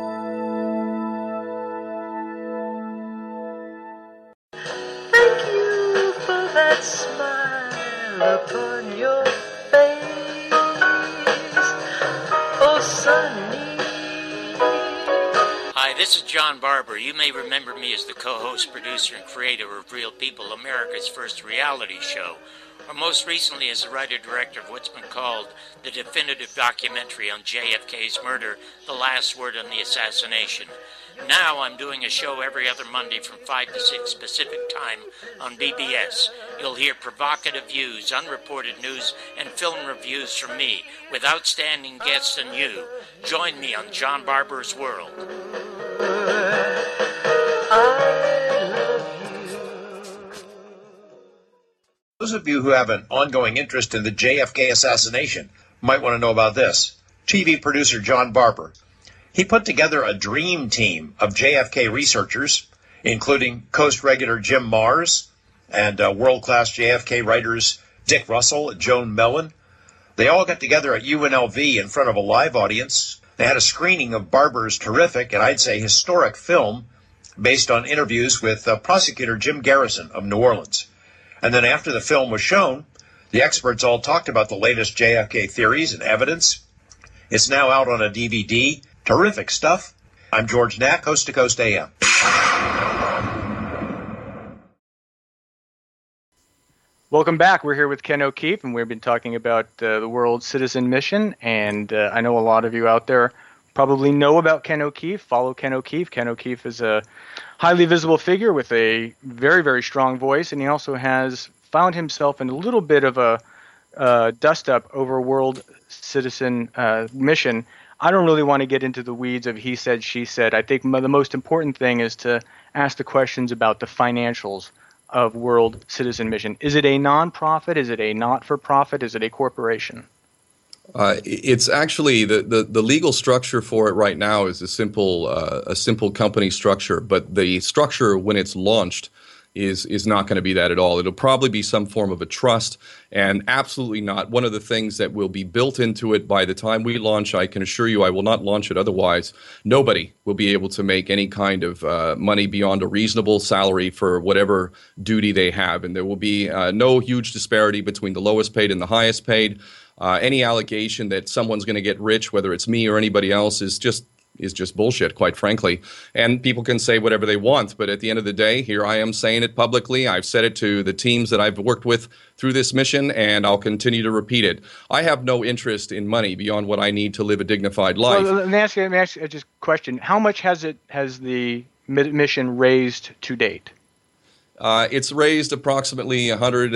Thank you for that smile upon your face. Oh, Sunny. Hi, this is John Barber. You may remember me as the co-host, producer, and creator of Real People, America's first reality show, or most recently as the writer-director of what's been called the definitive documentary on J F K's murder, The Last Word on the Assassination. Now I'm doing a show every other Monday from five to six Pacific Time on B B S. You'll hear provocative views, unreported news, and film reviews from me, with outstanding guests and you. Join me on John Barber's World. Those of you who have an ongoing interest in the J F K assassination might want to know about this. T V producer John Barber. He put together a dream team of J F K researchers, including Coast regular Jim Mars and uh, world-class J F K writers Dick Russell and Joan Mellon. They all got together at U N L V in front of a live audience. They had a screening of Barber's terrific and I'd say historic film based on interviews with uh, prosecutor Jim Garrison of New Orleans. And then after the film was shown, the experts all talked about the latest J F K theories and evidence. It's now out on a D V D. Terrific stuff. I'm George Knack, Coast to Coast A M. Welcome back. We're here with Ken O'Keefe, and we've been talking about uh, the World Citizen Mission. And uh, I know a lot of you out there probably know about Ken O'Keefe, follow Ken O'Keefe. Ken O'Keefe is a highly visible figure with a very, very strong voice, and he also has found himself in a little bit of a uh, dust-up over World Citizen uh, Mission. I don't really want to get into the weeds of he said, she said. I think the most important thing is to ask the questions about the financials of World Citizen Mission. Is it a nonprofit? Is it a not-for-profit? Is it a corporation? Uh, it's actually the, the, the legal structure for it right now is a simple uh, a simple company structure, but the structure when it's launched is is not going to be that at all. It'll probably be some form of a trust, and absolutely not. One of the things that will be built into it by the time we launch, I can assure you I will not launch it otherwise. Nobody will be able to make any kind of uh, money beyond a reasonable salary for whatever duty they have, and there will be uh, no huge disparity between the lowest paid and the highest paid. Uh, any allegation that someone's going to get rich, whether it's me or anybody else, is just is just bullshit, quite frankly. And people can say whatever they want, but at the end of the day, here I am saying it publicly. I've said it to the teams that I've worked with through this mission, and I'll continue to repeat it. I have no interest in money beyond what I need to live a dignified life. Well, let me ask you, let me ask you just a question. How much has it has the mission raised to date? Uh, it's raised approximately one hundred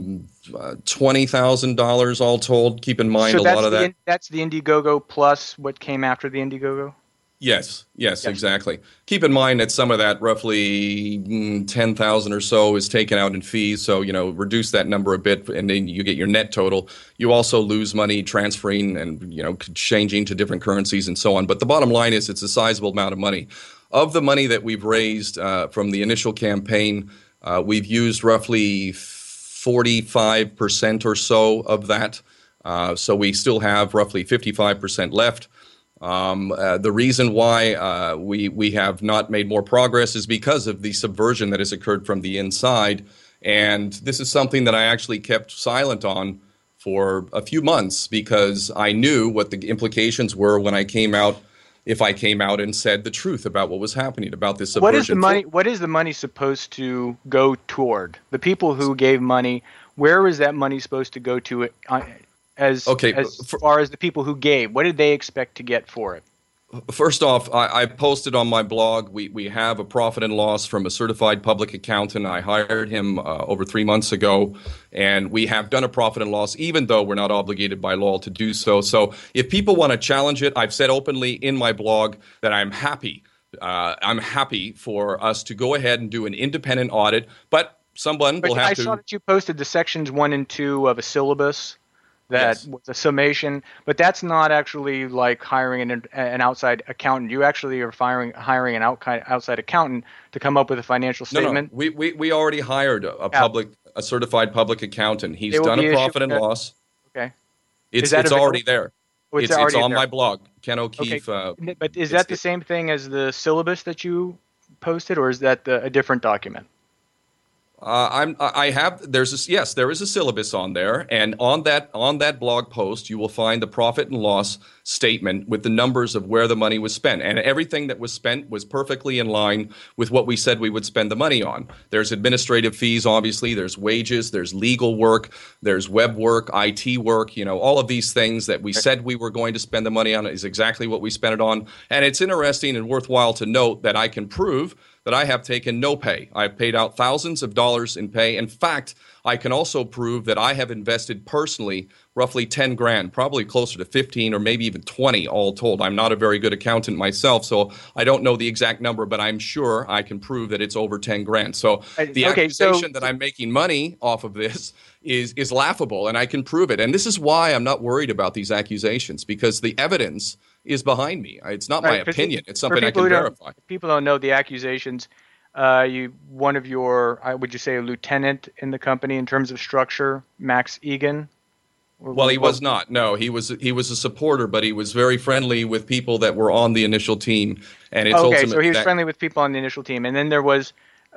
twenty thousand dollars all told. Keep in mind so a that's lot of the, that. That's the Indiegogo plus what came after the Indiegogo? Yes, yes, yes, exactly. Keep in mind that some of that, roughly mm, ten thousand dollars or so, is taken out in fees. So, you know, reduce that number a bit, and then you get your net total. You also lose money transferring and, you know, changing to different currencies and so on. But the bottom line is it's a sizable amount of money. Of the money that we've raised uh, from the initial campaign, uh, we've used roughly forty-five percent or so of that. Uh, so we still have roughly fifty-five percent left. Um, uh, the reason why uh, we we have not made more progress is because of the subversion that has occurred from the inside, and this is something that I actually kept silent on for a few months because I knew what the implications were when I came out. If I came out and said the truth about what was happening about this subversion. What is the money? What is the money supposed to go toward? The people who gave money. Where is that money supposed to go to? Uh, as Okay, as for- far as the people who gave? What did they expect to get for it? First off, I, I posted on my blog, we, we have a profit and loss from a certified public accountant. I hired him uh, over three months ago, and we have done a profit and loss, even though we're not obligated by law to do so. So if people want to challenge it, I've said openly in my blog that I'm happy. Uh, I'm happy for us to go ahead and do an independent audit, but someone But will have I to. saw that you posted the sections one and two of a syllabus that Yes. was a summation, but that's not actually like hiring an an outside accountant. You actually are firing hiring an out, outside accountant to come up with a financial No, no, statement. we, we, we already hired a, a Yeah. public, a certified public accountant. He's They will done be a profit issued- and loss. Okay. It's Is that it's available? already there. Oh, it's it's already it's on there. my blog, Ken O'Keefe. Uh, N- But is it's- that the it- same thing as the syllabus that you posted, or is that the, a different document? Uh, I'm I have there's a, yes there is a syllabus on there, and on that on that blog post you will find the profit and loss statement with the numbers of where the money was spent, and everything that was spent was perfectly in line with what we said we would spend the money on. There's administrative fees, obviously. There's wages. There's legal work. There's web work, I T work. You know, all of these things that we said we were going to spend the money on is exactly what we spent it on. And it's interesting and worthwhile to note that I can prove that I have taken no pay. I've paid out thousands of dollars in pay. In fact, I can also prove that I have invested personally roughly ten grand, probably closer to fifteen or maybe even twenty all told. I'm not a very good accountant myself, so I don't know the exact number, but I'm sure I can prove that it's over ten grand. So the Okay, so- accusation that I'm making money off of this is is laughable, and I can prove it. And this is why I'm not worried about these accusations, because the evidence is behind me. It's not my Right, 'cause opinion. for It's something I people can who don't- verify. People don't know the accusations. Uh, you, one of your, uh, would you say, a lieutenant in the company in terms of structure, Max Egan? Or Well, he what- was not. No, he was he was a supporter, but he was very friendly with people that were on the initial team. And it's Okay, ultimate so he was that- friendly with people on the initial team, and then there was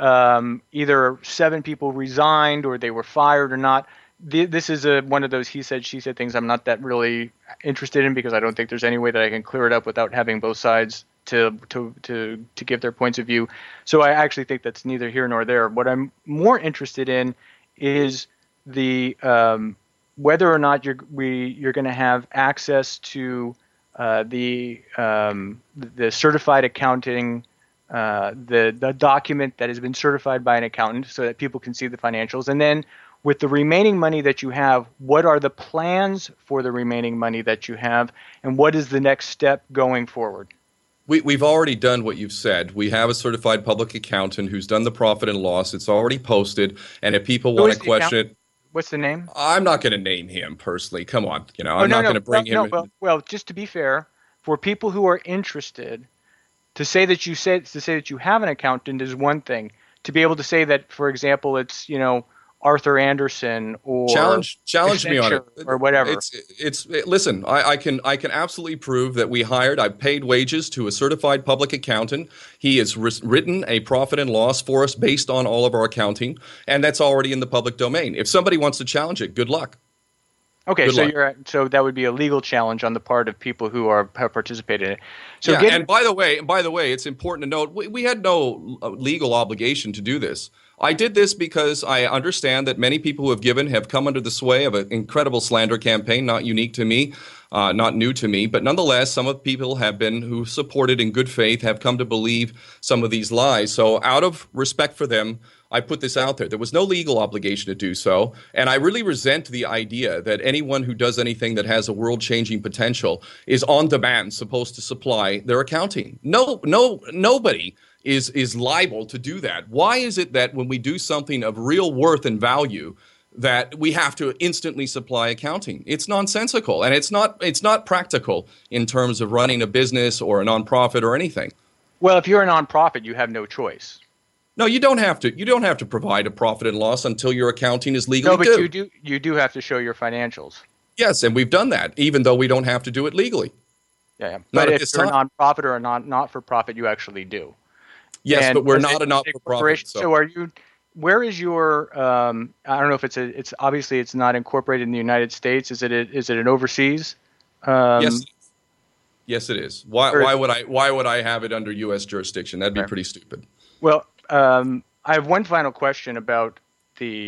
um, either seven people resigned or they were fired or not. The, this is a, one of those he said, she said things I'm not that really interested in, because I don't think there's any way that I can clear it up without having both sides to to to to give their points of view. So I actually think that's neither here nor there. What I'm more interested in is the um, whether or not you're we you're going to have access to uh, the um, the certified accounting. Uh, the the document that has been certified by an accountant so that people can see the financials. And then with the remaining money that you have, what are the plans for the remaining money that you have, and what is the next step going forward? We, we've already done what you've said. We have a certified public accountant who's done the profit and loss. It's already posted. And if people Who want is to the question accountant? it, What's the name? I'm not going to name him personally. Come on. You know, I'm Oh, no, not no, going to bring well, him no, in. well, well, just to be fair, for people who are interested, to say that you say to say that you have an accountant is one thing. To be able to say that, for example, it's, you know, Arthur Anderson or challenge challenge me on it Accenture or whatever. It's it's it, listen. I, I can I can absolutely prove that we hired. I paid wages to a certified public accountant. He has ris- written a profit and loss for us based on all of our accounting, and that's already in the public domain. If somebody wants to challenge it, good luck. Okay, Good so luck. you're so that would be a legal challenge on the part of people who are have participated in it. So yeah, getting, and by the way, by the way, it's important to note we, we had no uh, legal obligation to do this. I did this because I understand that many people who have given have come under the sway of an incredible slander campaign, not unique to me, uh, not new to me, but nonetheless, some of the people have been who supported in good faith have come to believe some of these lies. So out of respect for them, I put this out there. There was no legal obligation to do so, and I really resent the idea that anyone who does anything that has a world-changing potential is on demand supposed to supply their accounting. No, no, nobody is is liable to do that. Why is it that when we do something of real worth and value that we have to instantly supply accounting? It's nonsensical, and it's not it's not practical in terms of running a business or a nonprofit or anything. well, if you're a nonprofit, you have no choice. No, you don't have to. You don't have to provide a profit and loss until your accounting is legally No, but due. you do you do have to show your financials. Yes, and we've done that, even though we don't have to do it legally. Yeah, yeah. Not But at if this you're a time. nonprofit or a non not for profit, you actually do. Yes, And but we're as not a big not-for-profit. corporation- So, So are you? Where is your? Um, I don't know if it's a. It's obviously it's not incorporated in the United States. Is it? A, is it an overseas? Um, yes, yes, it is. Why? Or- Why would I? Why would I have it under U S jurisdiction? That'd be Right. pretty stupid. Well, um, I have one final question about the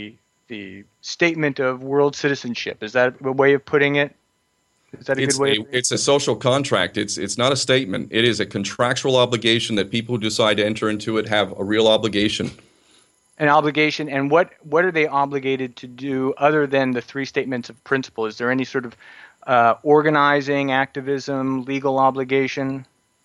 the statement of world citizenship. Is that a way of putting it? Is that a it's good way? A, it's a social contract. It's it's not a statement. It is a contractual obligation that people who decide to enter into it have a real obligation. An obligation, and what what are they obligated to do other than the three statements of principle? Is there any sort of uh, organizing, activism, legal obligation?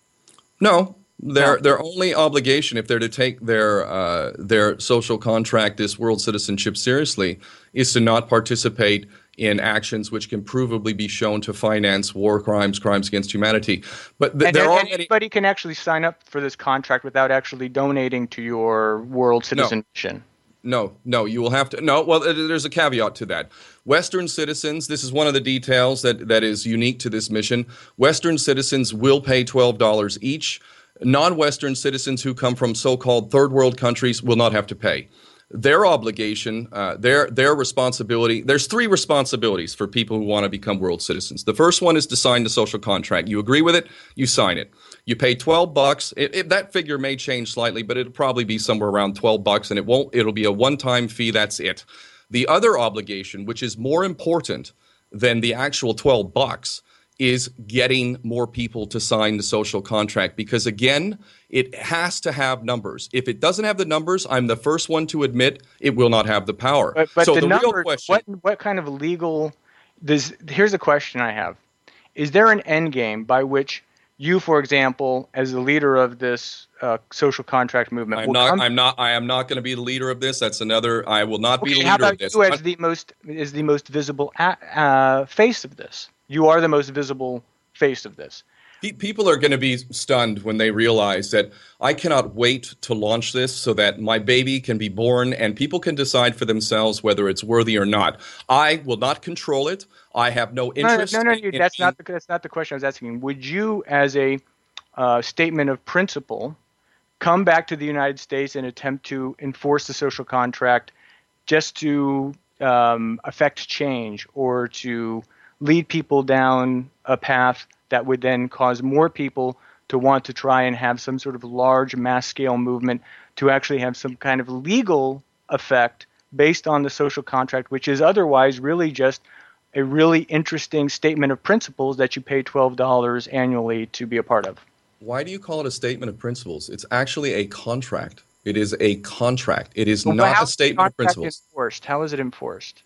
No. Their No. their only obligation, if they're to take their uh, their social contract, this world citizenship, seriously, is to not participate in actions which can provably be shown to finance war crimes, crimes against humanity. But th- And, there and are anybody many. can actually sign up for this contract without actually donating to your world citizen mission. No, no, you will have to. No, well, there's a caveat to that. Western citizens, this is one of the details that, that is unique to this mission. Western citizens will pay twelve dollars each. Non-Western citizens who come from so-called third world countries will not have to pay. Their obligation, uh, their their responsibility, there's three responsibilities for people who want to become world citizens. The first one is to sign the social contract. You agree with it, you sign it. You pay twelve bucks. It, it, that figure may change slightly, but it'll probably be somewhere around twelve bucks, and it won't, it'll be a one-time fee, that's it. The other obligation, which is more important than the actual twelve bucks, is getting more people to sign the social contract, because again, it has to have numbers. If it doesn't have the numbers, I'm the first one to admit it will not have the power. But, but so the, the numbers, real question, what what kind of legal? Does here's a question I have: is there an end game by which you, for example, as the leader of this uh, social contract movement, I'm will not, come, I'm not, I am not going to be the leader of this. That's another. I will not okay, be the leader how about of this. you as I'm- the most as the most visible a, uh, face of this? You are the most visible face of this. Pe- People are going to be stunned when they realize that I cannot wait to launch this so that my baby can be born and people can decide for themselves whether it's worthy or not. I will not control it. I have no interest. No, no, no, in, no in that's being- not the that's not the question I was asking. Would you, as a uh, statement of principle, come back to the United States and attempt to enforce the social contract just to um, affect change or to lead people down a path that would then cause more people to want to try and have some sort of large mass scale movement to actually have some kind of legal effect based on the social contract, which is otherwise really just a really interesting statement of principles that you pay twelve dollars annually to be a part of? Why do you call it a statement of principles? It's actually a contract. It is a contract. It is But not how a is the statement of contract principles. Enforced? How is it enforced?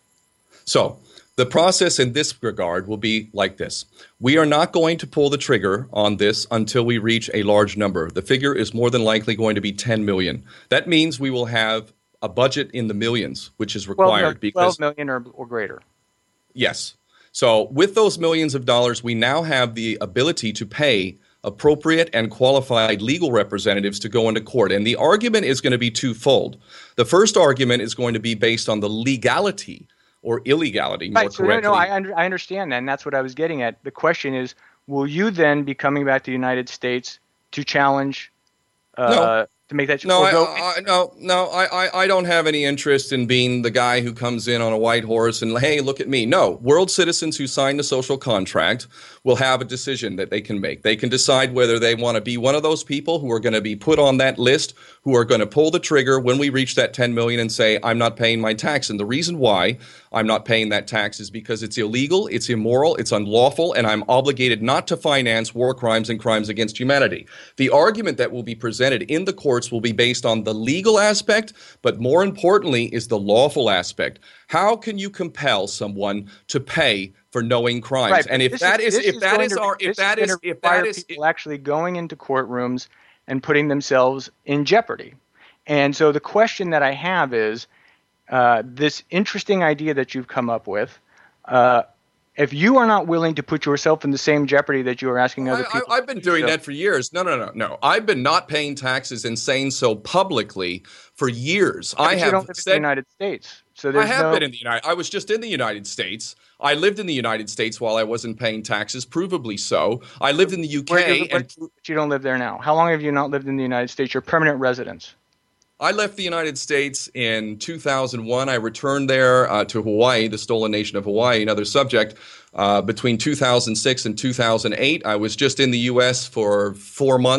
So the process in this regard will be like this. We are not going to pull the trigger on this until we reach a large number. The figure is more than likely going to be ten million. That means we will have a budget in the millions, which is required. because twelve million or, or greater. Yes. So with those millions of dollars, we now have the ability to pay appropriate and qualified legal representatives to go into court. And the argument is going to be twofold. The first argument is going to be based on the legality or illegality, more Right. So no, correctly. no, I, under, I understand that, and that's what I was getting at. The question is, will you then be coming back to the United States to challenge, uh, No. to make that? No, or I, go- I, no, no, I, I, I don't have any interest in being the guy who comes in on a white horse and, hey, look at me. No, world citizens who sign the social contract will have a decision that they can make. They can decide whether they want to be one of those people who are going to be put on that list, who are going to pull the trigger when we reach that ten million and say, I'm not paying my tax. And the reason why I'm not paying that tax is because it's illegal, it's immoral, it's unlawful, and I'm obligated not to finance war crimes and crimes against humanity. The argument that will be presented in the courts will be based on the legal aspect, but more importantly is the lawful aspect. How can you compel someone to pay for knowing crimes? Right, And if this that is, this if that going is to- our, this if that going is, to if require that is, people actually going into courtrooms and putting themselves in jeopardy. And so the question that I have is, uh, this interesting idea that you've come up with, uh, if you are not willing to put yourself in the same jeopardy that you are asking other I, people, I, I've been doing so- that for years. No, no, no, no. I've been not paying taxes and saying so publicly for years. But I you have don't live said, in the United States, so I there's have no. been in the United. I was just in the United States. I lived in the United States while I wasn't paying taxes, provably so. I lived in the U K, Where you- and but you don't live there now. How long have you not lived in the United States? You're permanent residents. I left the United States in two thousand one. I returned there uh, to Hawaii, the stolen nation of Hawaii, another subject. Uh, between two thousand six and two thousand eight, I was just in the U S for four months.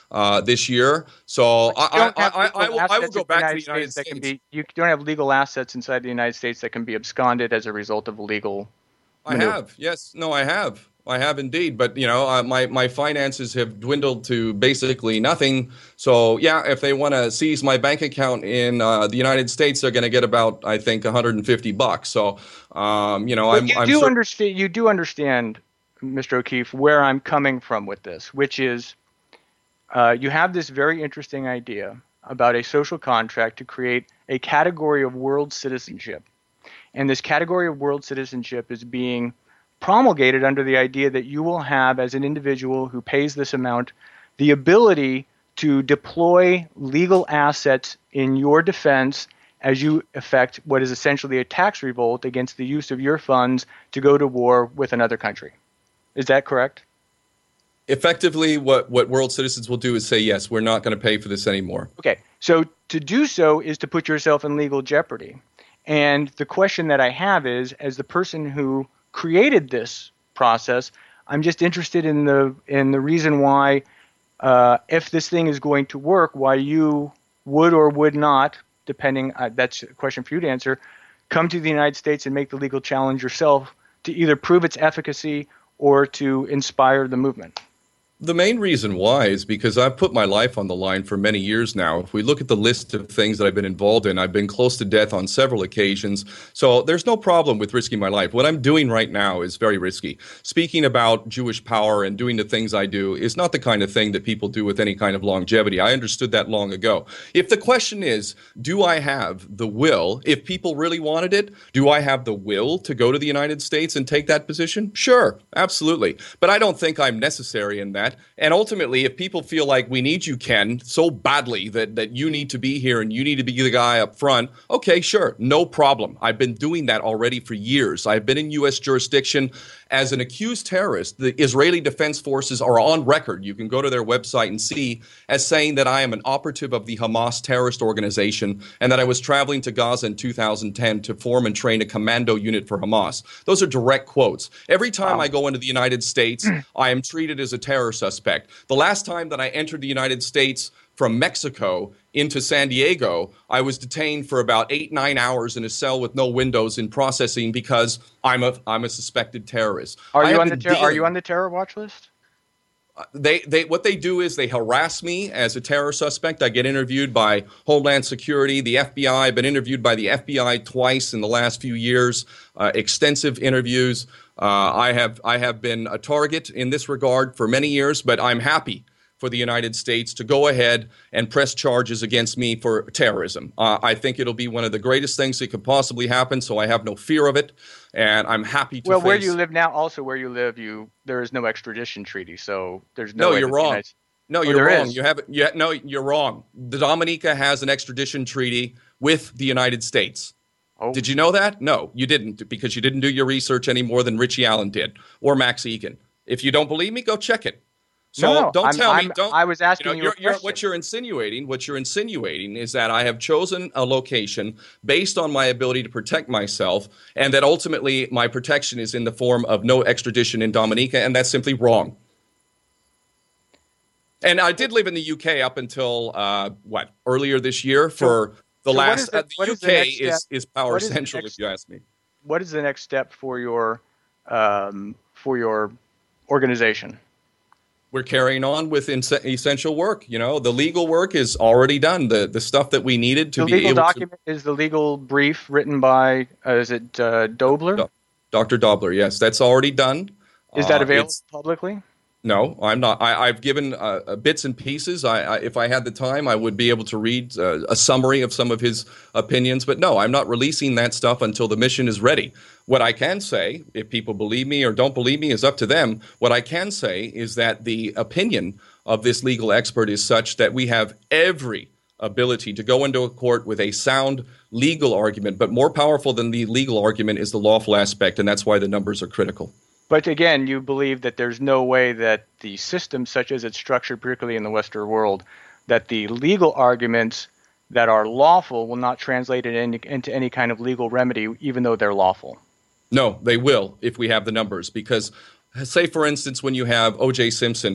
uh, this year. So But you I, don't I, have I, legal I, will, I will assets go in back to the United that States. can be. You don't have legal assets inside the United States that can be absconded as a result of illegal. I maneuver. have, yes, no, I have. I have indeed, but you know, uh, my my finances have dwindled to basically nothing. So yeah, if they want to seize my bank account in uh, the United States, they're going to get about, I think, one hundred fifty bucks. So um, you know, But I'm you I'm do cer- understand. You do understand, Mister O'Keefe, where I'm coming from with this, which is, uh, you have this very interesting idea about a social contract to create a category of world citizenship, and this category of world citizenship is being promulgated under the idea that you will have, as an individual who pays this amount, the ability to deploy legal assets in your defense as you effect what is essentially a tax revolt against the use of your funds to go to war with another country. Is that correct? effectively what what world citizens will do is say, yes, we're not going to pay for this anymore. Okay, so to do so is to put yourself in legal jeopardy. And the question that I have is, as the person who created this process, I'm just interested in the in the reason why, uh, if this thing is going to work, why you would or would not, depending, uh, that's a question for you to answer, come to the United States and make the legal challenge yourself to either prove its efficacy or to inspire the movement. The main reason why is because I've put my life on the line for many years now. If we look at the list of things that I've been involved in, I've been close to death on several occasions. So there's no problem with risking my life. What I'm doing right now is very risky. Speaking about Jewish power and doing the things I do is not the kind of thing that people do with any kind of longevity. I understood that long ago. If the question is, do I have the will, if people really wanted it, do I have the will to go to the United States and take that position? Sure, absolutely. But I don't think I'm necessary in that. And ultimately, if people feel like we need you, Ken, so badly that, that you need to be here and you need to be the guy up front, okay, sure, no problem. I've been doing that already for years. I've been in U S jurisdiction as an accused terrorist. The Israeli Defense Forces are on record. You can go to their website and see, as saying that I am an operative of the Hamas terrorist organization and that I was traveling to Gaza in two thousand ten to form and train a commando unit for Hamas. Those are direct quotes. Every time wow. I go into the United States, I am treated as a terror suspect. The last time that I entered the United States from Mexico into San Diego, I was detained for about eight, nine hours in a cell with no windows in processing because I'm a I'm a suspected terrorist. Are you on the ter- Are you on the terror watch list? Uh, they they what they do is they harass me as a terror suspect. I get interviewed by Homeland Security, the F B I. I've been interviewed by the F B I twice in the last few years. Uh, extensive interviews. Uh, I have I have been a target in this regard for many years, but I'm happy for the United States to go ahead and press charges against me for terrorism. Uh, I think it'll be one of the greatest things that could possibly happen, so I have no fear of it, and I'm happy to Well, face... where you live now, also where you live, you there is no extradition treaty, so there's no... No, you're wrong. United... No, oh, you're wrong. Is. You have you, No, you're wrong. The Dominica has an extradition treaty with the United States. Oh. Did you know that? No, you didn't, because you didn't do your research any more than Richie Allen did, or Max Egan. If you don't believe me, go check it. So no, no, don't I'm, tell I'm, me. Don't, I was asking you know, you. You're, you're, what you're insinuating, what you're insinuating, is that I have chosen a location based on my ability to protect myself, and that ultimately my protection is in the form of no extradition in Dominica, and that's simply wrong. And I did live in the U K up until uh, what earlier this year for so, the so last. The, uh, the U K is, is is power is central, next, if you ask me. What is the next step for your um, for your organization? We're carrying on with essential work. You know, the legal work is already done. The the stuff that we needed to the be legal able document to, is the legal brief written by uh, is it uh, Dobler? Doctor Dobler, yes, that's already done. Is that available uh, publicly? No, I'm not. I, I've given uh, bits and pieces. I, I, if I had the time, I would be able to read uh, a summary of some of his opinions. But no, I'm not releasing that stuff until the mission is ready. What I can say, if people believe me or don't believe me, is up to them. What I can say is that the opinion of this legal expert is such that we have every ability to go into a court with a sound legal argument. But more powerful than the legal argument is the lawful aspect, and that's why the numbers are critical. But again, you believe that there's no way that the system, such as it's structured, particularly in the Western world, that the legal arguments that are lawful will not translate it in, into any kind of legal remedy, even though they're lawful. No, they will if we have the numbers. Because, say, for instance, when you have O J Simpson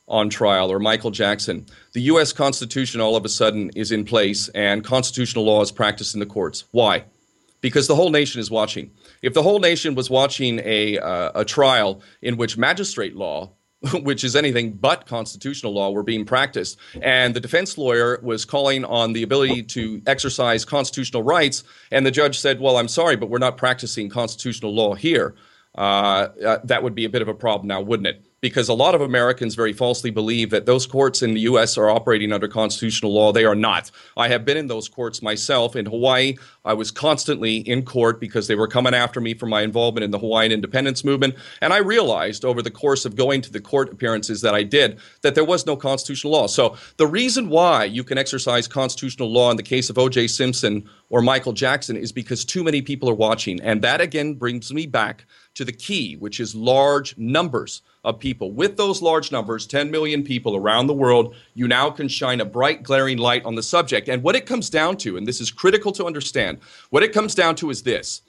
on trial, or Michael Jackson, the U S Constitution all of a sudden is in place and constitutional law is practiced in the courts. Why? Because the whole nation is watching. If the whole nation was watching a, uh, a trial in which magistrate law, which is anything but constitutional law, were being practiced, and the defense lawyer was calling on the ability to exercise constitutional rights, and the judge said, well, I'm sorry, but we're not practicing constitutional law here, uh, uh, that would be a bit of a problem now, wouldn't it? Because a lot of Americans very falsely believe that those courts in the U S are operating under constitutional law. They are not. I have been in those courts myself. In Hawaii, I was constantly in court because they were coming after me for my involvement in the Hawaiian independence movement. And I realized over the course of going to the court appearances that I did that there was no constitutional law. So the reason why you can exercise constitutional law in the case of O J Simpson or Michael Jackson is because too many people are watching. And that, again, brings me back to the key, which is large numbers of people. With those large numbers, ten million people around the world, you now can shine a bright, glaring light on the subject. And what it comes down to, and this is critical to understand, what it comes down to is this.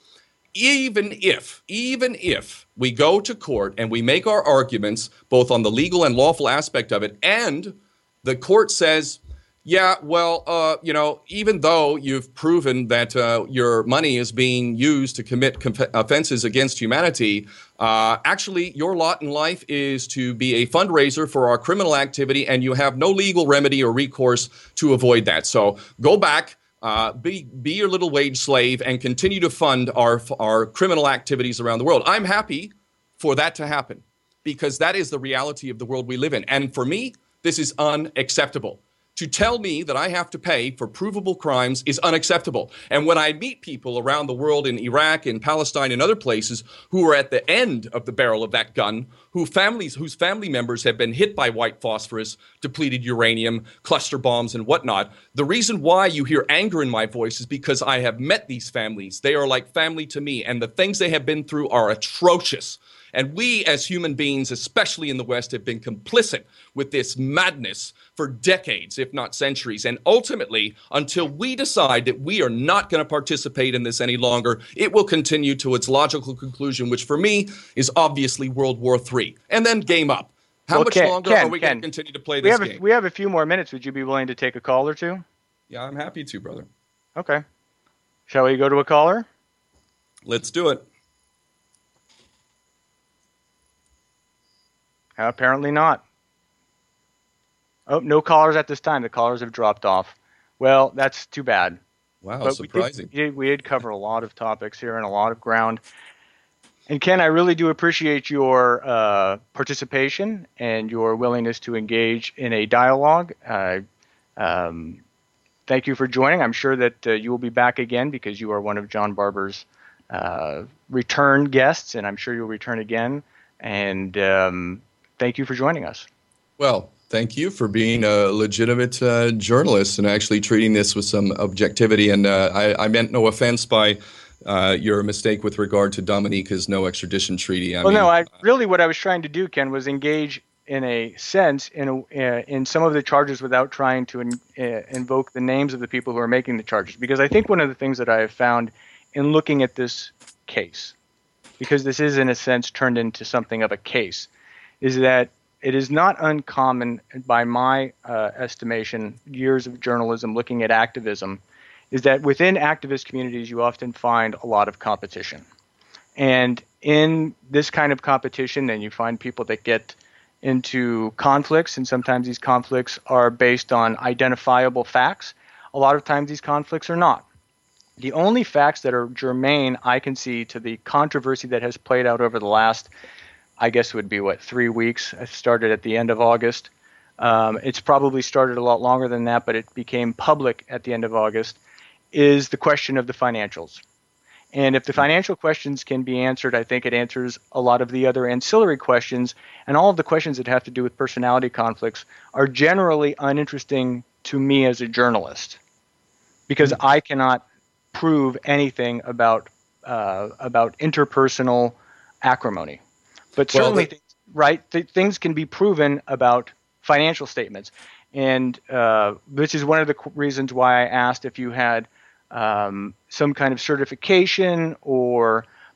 Even if, even if we go to court and we make our arguments both on the legal and lawful aspect of it, and the court says, yeah, well, uh, you know, even though you've proven that uh, your money is being used to commit conf- offenses against humanity, uh, actually, your lot in life is to be a fundraiser for our criminal activity, and you have no legal remedy or recourse to avoid that. So go back, uh, be be your little wage slave, and continue to fund our our criminal activities around the world. I'm happy for that to happen because that is the reality of the world we live in. And for me, this is unacceptable. To tell me that I have to pay for provable crimes is unacceptable. And when I meet people around the world in Iraq, in Palestine, and other places who are at the end of the barrel of that gun, who families, whose family members have been hit by white phosphorus, depleted uranium, cluster bombs, and whatnot, the reason why you hear anger in my voice is because I have met these families. They are like family to me, and the things they have been through are atrocious. And we as human beings, especially in the West, have been complicit with this madness for decades, if not centuries. And ultimately, until we decide that we are not going to participate in this any longer, it will continue to its logical conclusion, which for me is obviously World War Three. And then game up. How well, much Ken, longer Ken, are we Ken, going to continue to play we this have a, game? We have a few more minutes. Would you be willing to take a call or two? Yeah, I'm happy to, brother. Okay. Shall we go to a caller? Let's do it. Apparently not. Oh, no callers at this time. The callers have dropped off. Well, that's too bad. Wow, but surprising. We did, we did cover a lot of topics here and a lot of ground. And Ken, I really do appreciate your uh, participation and your willingness to engage in a dialogue. Uh, um, thank you for joining. I'm sure that uh, you will be back again because you are one of John Barber's uh, return guests, and I'm sure you'll return again. And um, thank you for joining us. Well, thank you for being a legitimate uh, journalist and actually treating this with some objectivity. And uh, I, I meant no offense by uh, your mistake with regard to Dominica's no extradition treaty. I well, mean, no, I really what I was trying to do, Ken, was engage in a sense in a, uh, in some of the charges without trying to in, uh, invoke the names of the people who are making the charges. Because I think one of the things that I have found in looking at this case, because this is in a sense turned into something of a case, is that it is not uncommon, by my uh, estimation, years of journalism looking at activism, is that within activist communities you often find a lot of competition. And in this kind of competition, then you find people that get into conflicts, and sometimes these conflicts are based on identifiable facts. A lot of times these conflicts are not. The only facts that are germane I can see to the controversy that has played out over the last, I guess it would be, what, three weeks? It started at the end of August. Um, it's probably started a lot longer than that, but it became public at the end of August, is the question of the financials. And if the financial questions can be answered, I think it answers a lot of the other ancillary questions. And all of the questions that have to do with personality conflicts are generally uninteresting to me as a journalist, because mm-hmm. I cannot prove anything about uh, about interpersonal acrimony. But certainly, well, the- things, right, th- things can be proven about financial statements. And uh, this is one of the reasons why I asked if you had um, some kind of certification or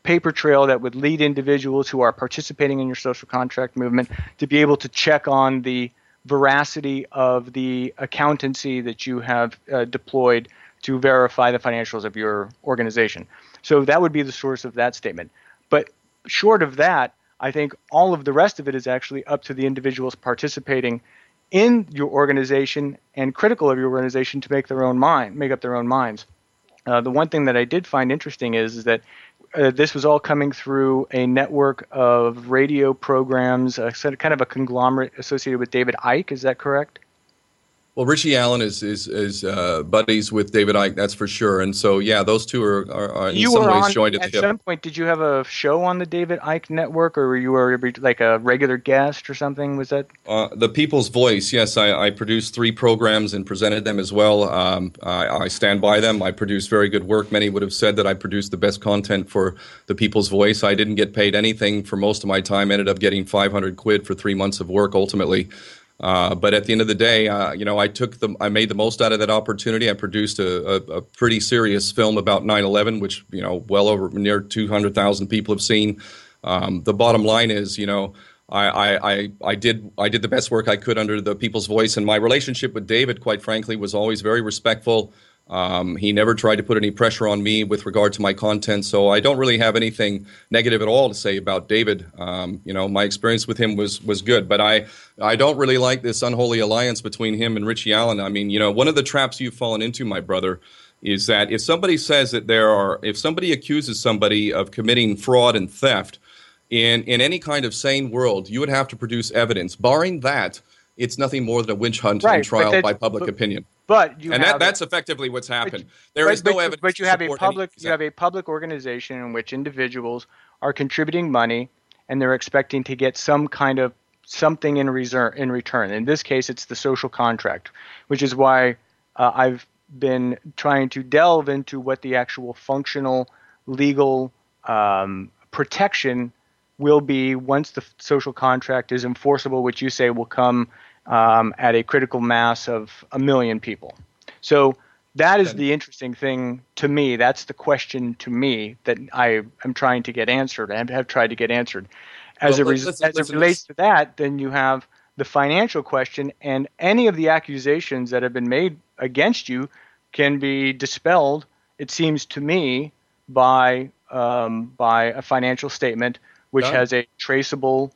paper trail that would lead individuals who are participating in your social contract movement to be able to check on the veracity of the accountancy that you have uh, deployed to verify the financials of your organization. So that would be the source of that statement. But short of that, I think all of the rest of it is actually up to the individuals participating in your organization and critical of your organization to make their own mind, make up their own minds. Uh, the one thing that I did find interesting is, is that uh, this was all coming through a network of radio programs, uh, kind of a conglomerate associated with David Icke. Is that correct? Well, Richie Allen is is, is uh, buddies with David Icke, that's for sure. And so, yeah, those two are, are, are in you some were ways on, joined at the at hip. some point, did you have a show on the David Icke network, or were you were like a regular guest or something? Was that? Uh, the People's Voice, yes. I, I produced three programs and presented them as well. Um, I, I stand by them. I produced very good work. Many would have said that I produced the best content for the People's Voice. I didn't get paid anything for most of my time. Ended up getting five hundred quid for three months of work ultimately. Uh, but at the end of the day, uh, you know, I took the, I made the most out of that opportunity. I produced a, a, a pretty serious film about nine eleven, which, you know, well over near two hundred thousand people have seen. Um, the bottom line is, you know, I, I, I, I did I did the best work I could under the People's Voice, and my relationship with David, quite frankly, was always very respectful. Um, he never tried to put any pressure on me with regard to my content, so I don't really have anything negative at all to say about David. Um, you know, my experience with him was was good, but I I don't really like this unholy alliance between him and Richie Allen. I mean, you know, one of the traps you've fallen into, my brother, is that if somebody says that there are, if somebody accuses somebody of committing fraud and theft in in any kind of sane world, you would have to produce evidence. Barring that, it's nothing more than a witch hunt right, and trial that, by public but, opinion. But you and have that, that's effectively what's happened. There but, is no but, evidence. But you to have a support public, any, you have a public organization in which individuals are contributing money, and they're expecting to get some kind of something in reserve in return. In this case, it's the social contract, which is why uh, I've been trying to delve into what the actual functional legal um, protection will be once the social contract is enforceable, which you say will come um, at a critical mass of a million people. So that is the interesting thing to me. That's the question to me that I am trying to get answered and have tried to get answered. As, well, a res- listen, as listen, it relates listen. to that, then you have the financial question, and any of the accusations that have been made against you can be dispelled, it seems to me, by um, by a financial statement which Done. has a traceable,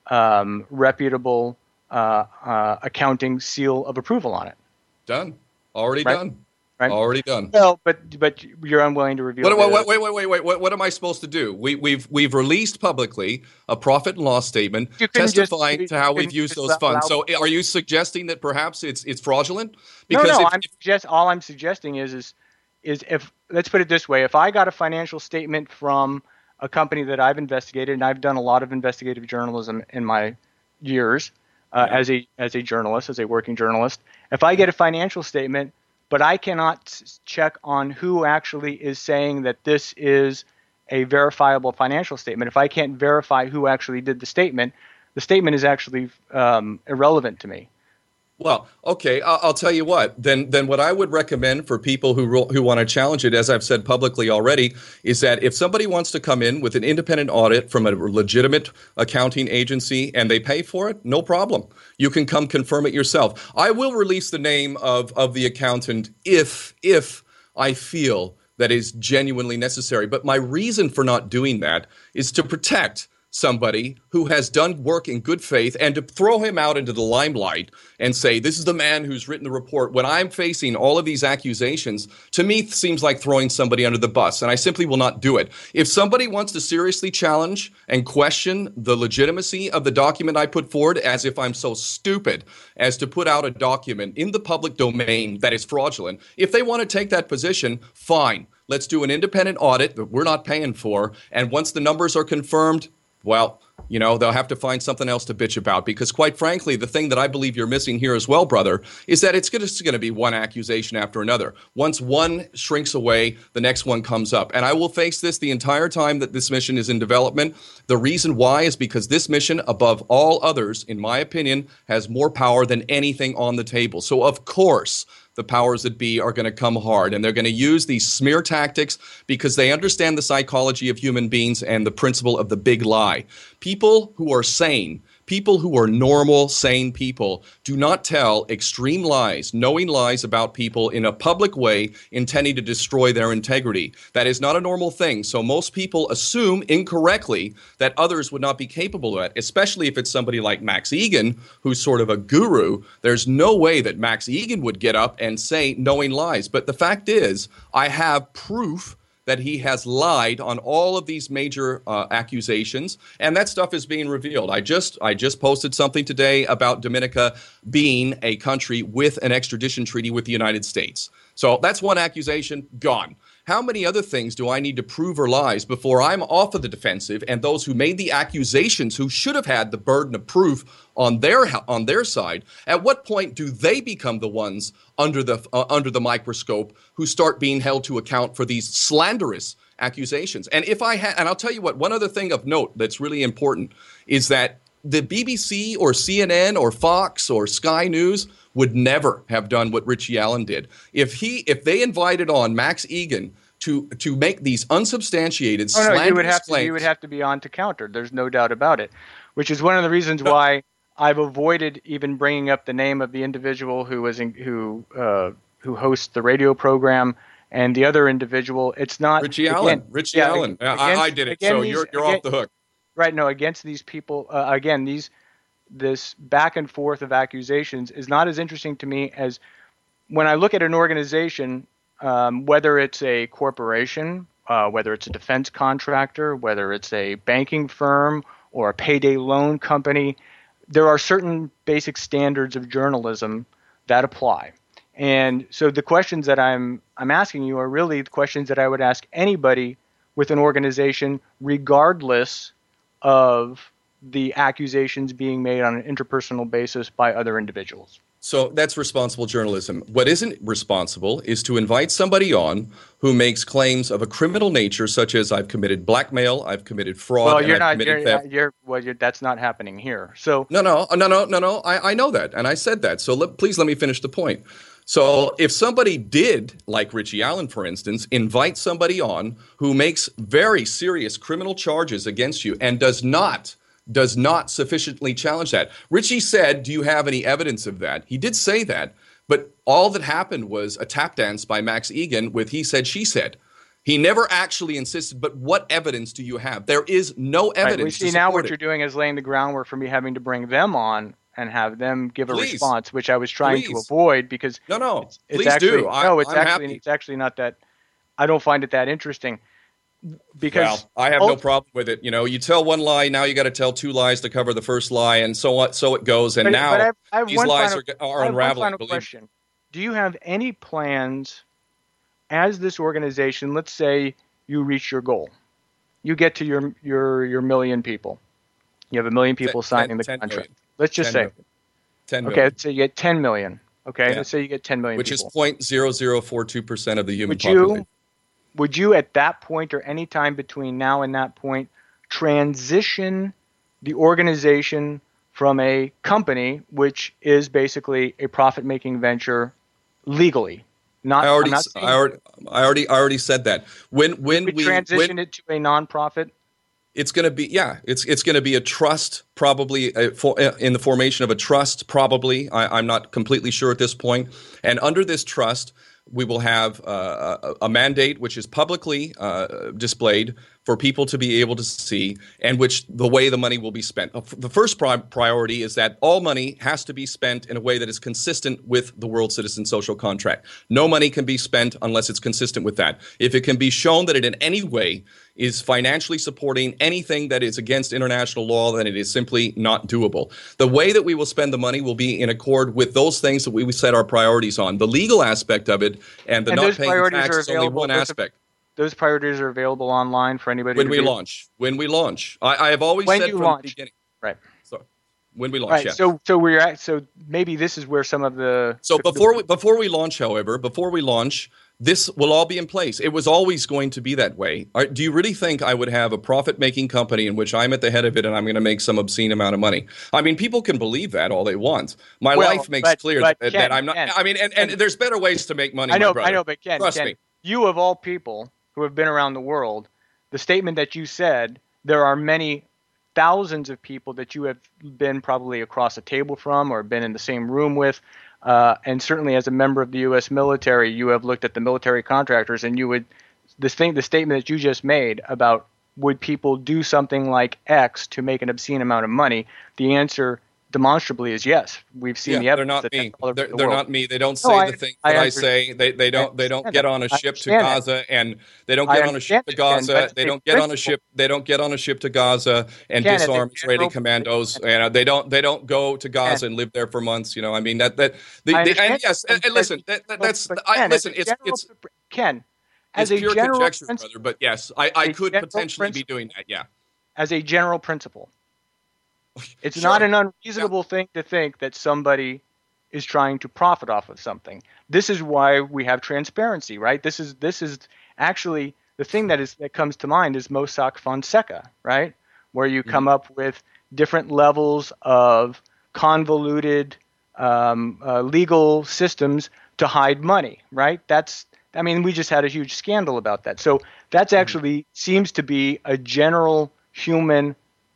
um, reputable uh, uh, accounting seal of approval on it. Done. Already Right? done. Right? Already done. Well, but but you're unwilling to reveal. What, the- what, wait, wait, wait, wait. What, what am I supposed to do? We, we've we've released publicly a profit and loss statement You couldn't just- testifying you to how couldn't we've used just those funds. allow- So, are you suggesting that perhaps it's it's fraudulent? No, no. if, I'm suggest all I'm suggesting is is is if let's put it this way: if I got a financial statement from a company that I've investigated, and I've done a lot of investigative journalism in my years uh, Yeah. as a as a journalist, as a working journalist, if I get a financial statement, but I cannot s- check on who actually is saying that this is a verifiable financial statement, if I can't verify who actually did the statement, the statement is actually um, irrelevant to me. Well, okay, I'll, I'll tell you what. Then, then what I would recommend for people who ro- who want to challenge it, as I've said publicly already, is that if somebody wants to come in with an independent audit from a legitimate accounting agency and they pay for it, no problem. You can come confirm it yourself. I will release the name of of the accountant if if I feel that is genuinely necessary. But my reason for not doing that is to protect somebody who has done work in good faith and to throw him out into the limelight and say, this is the man who's written the report. When I'm facing all of these accusations, to me it seems like throwing somebody under the bus, and I simply will not do it. If somebody wants to seriously challenge and question the legitimacy of the document I put forward, as if I'm so stupid as to put out a document in the public domain that is fraudulent, if they want to take that position, fine. Let's do an independent audit that we're not paying for, and once the numbers are confirmed, well, you know, they'll have to find something else to bitch about, because quite frankly, the thing that I believe you're missing here as well, brother, is that it's just going to be one accusation after another. Once one shrinks away, the next one comes up. And I will face this the entire time that this mission is in development. The reason why is because this mission, above all others, in my opinion, has more power than anything on the table. So, of course, the powers that be are going to come hard, and they're going to use these smear tactics because they understand the psychology of human beings and the principle of the big lie. People who are sane, people who are normal, sane people, do not tell extreme lies, knowing lies about people in a public way, intending to destroy their integrity. That is not a normal thing. So most people assume incorrectly that others would not be capable of it, especially if it's somebody like Max Egan, who's sort of a guru. There's no way that Max Egan would get up and say knowing lies. But the fact is, I have proof that he has lied on all of these major uh, accusations, and that stuff is being revealed. I just I just posted something today about Dominica being a country with an extradition treaty with the United States. So that's one accusation gone. How many other things do I need to prove or lies before I'm off of the defensive, and those who made the accusations, who should have had the burden of proof on their on their side, at what point do they become the ones under the uh, under the microscope who start being held to account for these slanderous accusations? And if I had, and I'll tell you what, one other thing of note that's really important is that the B B C or C N N or Fox or Sky News would never have done what Richie Allen did. If he, if they invited on Max Egan to to make these unsubstantiated, oh, no, slanderous you would have claims, to, you would have to be on to counter. There's no doubt about it, which is one of the reasons no. why I've avoided even bringing up the name of the individual who was in, who uh, who hosts the radio program and the other individual. It's not Richie again, Allen. Richie yeah, Allen. Against, I, I did it, so these, you're you're again, off the hook. Right? No, against these people. Uh, again, these. This back and forth of accusations is not as interesting to me as when I look at an organization, um, whether it's a corporation, uh, whether it's a defense contractor, whether it's a banking firm or a payday loan company, there are certain basic standards of journalism that apply. And so the questions that I'm I'm asking you are really the questions that I would ask anybody with an organization, regardless of the accusations being made on an interpersonal basis by other individuals. So that's responsible journalism. What isn't responsible is to invite somebody on who makes claims of a criminal nature, such as I've committed blackmail, I've committed fraud, well, and you're I've not, committed you're, theft. You're, well, you're, that's not happening here. So no, no, no, no, no, no. I, I know that, and I said that. So let, please let me finish the point. So if somebody did, like Richie Allen, for instance, invite somebody on who makes very serious criminal charges against you and does not does not sufficiently challenge that. Richie said, do you have any evidence of that? He did say that, but all that happened was a tap dance by Max Egan with he said, she said. He never actually insisted, but what evidence do you have? There is no evidence. Right, we see to now what it. you're doing is laying the groundwork for me having to bring them on and have them give Please. a response, which I was trying Please. to avoid because no, no, it's, it's please actually, do. I, no, it's I'm actually happy. it's actually not that. I don't find it that interesting. Because well, I have ult- no problem with it. You know, you tell one lie, now you got to tell two lies to cover the first lie, and so on, so it goes. And but, now but I have, I have these one lies final, are, are I have unraveling. One final question: do you have any plans, as this organization? Let's say you reach your goal, you get to your your your million people. You have a million people ten, signing ten, the ten contract. million. Let's just ten say, million. ten million. okay, let's say you get ten million. Okay, Yeah. let's say you get ten million Which people. is zero point zero zero four two percent of the human Would population. you, would you at that point or any time between now and that point transition the organization from a company, which is basically a profit-making venture, legally? Not, I already, I'm not saying I already, I already, I already said that. When, when we we transition when, it to a nonprofit. It's going to be, yeah, it's it's going to be a trust, probably uh, for, uh, in the formation of a trust, probably. I, I'm not completely sure at this point. And under this trust, we will have uh, a, a mandate which is publicly uh, displayed for people to be able to see, and which the way the money will be spent. The first pri- priority is that all money has to be spent in a way that is consistent with the World Citizen Social Contract. No money can be spent unless it's consistent with that. If it can be shown that it in any way is financially supporting anything that is against international law, then it is simply not doable. The way that we will spend the money will be in accord with those things that we set our priorities on. The legal aspect of it and the And not those paying priorities tax are is only available- one those are- aspect. Those priorities are available online for anybody When to we view. launch, when we launch, I, I have always When said you from launch. the beginning. Right. So, When we launch, Right. yeah. So, so we're at, so maybe this is where some of the So the, before we before we launch, however, before we launch, this will all be in place. It was always going to be that way. Are, do you really think I would have a profit-making company in which I'm at the head of it and I'm going to make some obscene amount of money? I mean, people can believe that all they want. My well, life makes but, clear but that, Ken, that I'm not. Ken, I mean, and, and Ken, there's better ways to make money. I know, my brother. I know, but Ken, Trust Ken, me. you of all people who have been around the world, the statement that you said, there are many thousands of people that you have been probably across a table from or been in the same room with. Uh, and certainly as a member of the U S military, you have looked at the military contractors and you would, this thing, the statement that you just made about would people do something like X to make an obscene amount of money? The answer demonstrably is yes. We've seen Yeah, the they're evidence not that me. that's all over They're, the they're world. not me. They don't No, say I- the things I that I under- say. They they don't they don't understand get that. on a I ship to understand that. Gaza and they don't I get on a ship to understand that, Ken, Gaza. but They it's a don't get on a principle. ship. They don't get on a ship to Gaza and Ken, it's a disarm Israeli general- commandos. And uh, they don't they don't go to Gaza Ken. and live there for months. You know, I mean that that the, I the and understand yes, that, and, and but- listen, that, that, but- that's but I Ken, listen. as a It's general- it's Ken, it's as a pure general conjecture, principle, brother. But yes, I I a could general potentially be principle. doing that. Yeah. as a general principle, it's Sure. not an unreasonable thing to think that somebody is trying to profit off of something. This is why we have transparency, right? This is this is actually the thing that is that comes to mind is Mossack Fonseca, right? Where you come up with different levels of convoluted um, uh, legal systems to hide money, right? That's I mean, we just had a huge scandal about that. So that's actually seems to be a general human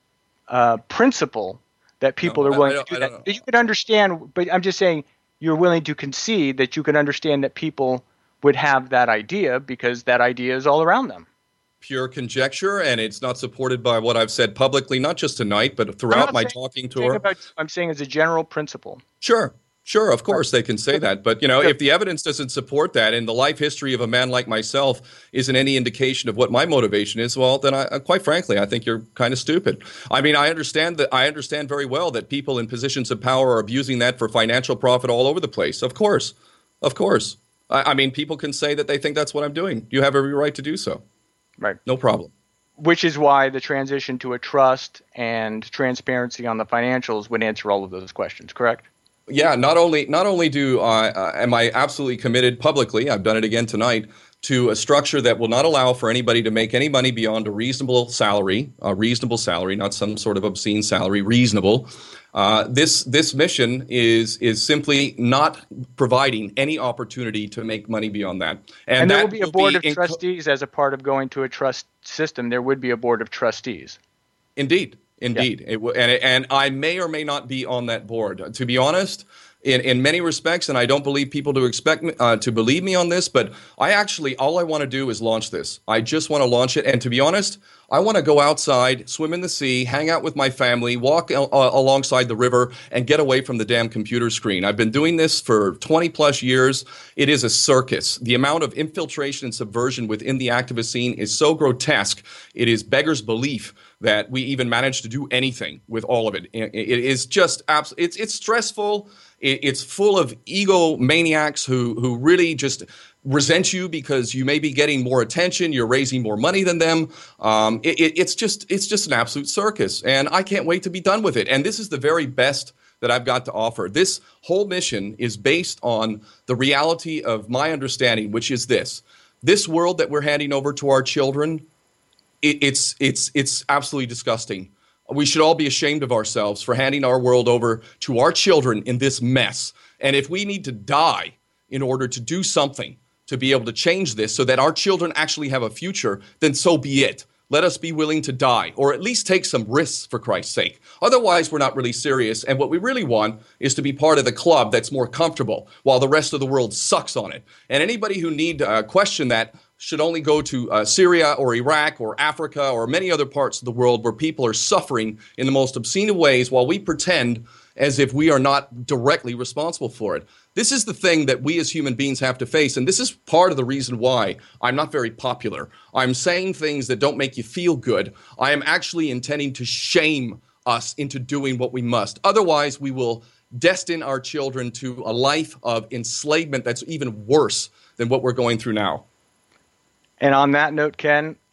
uh, principle that people No, are I- willing I to don't- do I that. don't know. But you could understand, but I'm just saying you're willing to concede that you can understand that people would have that idea because that idea is all around them. Pure conjecture, and it's not supported by what I've said publicly, not just tonight, but I'm throughout not my saying- talking I'm saying tour. about, I'm saying as a general principle. Sure, sure, of course they can say that. But, you know, Sure. if the evidence doesn't support that and the life history of a man like myself isn't any indication of what my motivation is, well, then I, quite frankly, I think you're kind of stupid. I mean, I understand that I understand very well that people in positions of power are abusing that for financial profit all over the place. Of course, of course. I, I mean, people can say that they think that's what I'm doing. You have every right to do so. Right. No problem. Which is why the transition to a trust and transparency on the financials would answer all of those questions, correct? Yeah, not only not only do I uh, am I absolutely committed publicly, I've done it again tonight, to a structure that will not allow for anybody to make any money beyond a reasonable salary, a reasonable salary, not some sort of obscene salary, reasonable. Uh, this this mission is is simply not providing any opportunity to make money beyond that. And, And there that will be a board of inco- trustees as a part of going to a trust system. There would be a board of trustees. Indeed, indeed, it w- and and I may or may not be on that board. To be honest, in in many respects, and I don't believe people to expect me, uh, to believe me on this, but I actually all I want to do is launch this. I just want to launch it, and to be honest, I want to go outside, swim in the sea, hang out with my family, walk uh, alongside the river, and get away from the damn computer screen. I've been doing this for twenty plus years. It is a circus. The amount of infiltration and subversion within the activist scene is so grotesque. It is beggars belief that we even managed to do anything with all of it. It, it is just abs- it's it's stressful. It, it's full of egomaniacs who who really just resent you because you may be getting more attention, you're raising more money than them. Um, it, it, it's just it's just an absolute circus, and I can't wait to be done with it. And this is the very best that I've got to offer. This whole mission is based on the reality of my understanding, which is this: this world that we're handing over to our children, it, it's it's it's absolutely disgusting. We should all be ashamed of ourselves for handing our world over to our children in this mess. And if we need to die in order to do something to be able to change this so that our children actually have a future, then so be it. Let us be willing to die, or at least take some risks for Christ's sake. Otherwise, we're not really serious. And what we really want is to be part of the club that's more comfortable while the rest of the world sucks on it. And anybody who need to uh, question that should only go to uh, Syria or Iraq or Africa or many other parts of the world where people are suffering in the most obscene of ways while we pretend as if we are not directly responsible for it. This is the thing that we as human beings have to face, and this is part of the reason why I'm not very popular. I'm saying things that don't make you feel good. I am actually intending to shame us into doing what we must. Otherwise, we will destine our children to a life of enslavement that's even worse than what we're going through now. And on that note, Ken,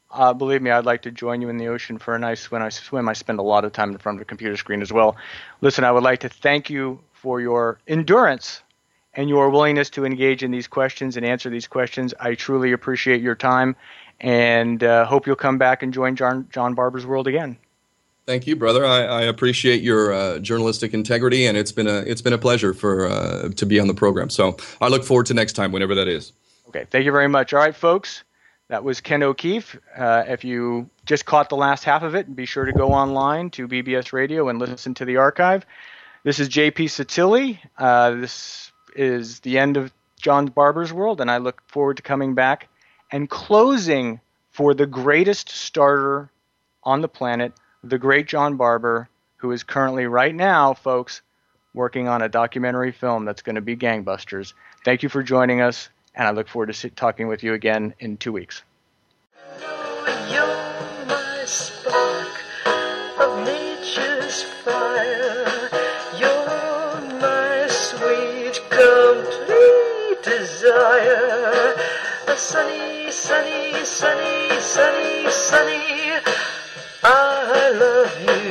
Uh, believe me, I'd like to join you in the ocean for a nice, when I swim, I spend a lot of time in front of a computer screen as well. Listen, I would like to thank you for your endurance and your willingness to engage in these questions and answer these questions. I truly appreciate your time, and uh, hope you'll come back and join John, John Barber's World again. Thank you, brother. I, I appreciate your uh, journalistic integrity, and it's been a it's been a pleasure for uh, to be on the program. So I look forward to next time, whenever that is. Okay, thank you very much. All right, folks, that was Ken O'Keefe. Uh, if you just caught the last half of it, be sure to go online to B B S Radio and listen to the archive. This is J P Satilli. Uh, this is the end of John Barber's World, and I look forward to coming back and closing for the greatest starter on the planet, the great John Barber, who is currently right now, folks, working on a documentary film that's going to be gangbusters. Thank you for joining us, and I look forward to sit, talking with you again in two weeks. You're my spark of nature's fire. You're my sweet, complete desire. A sunny, sunny, sunny, sunny, sunny. I love you.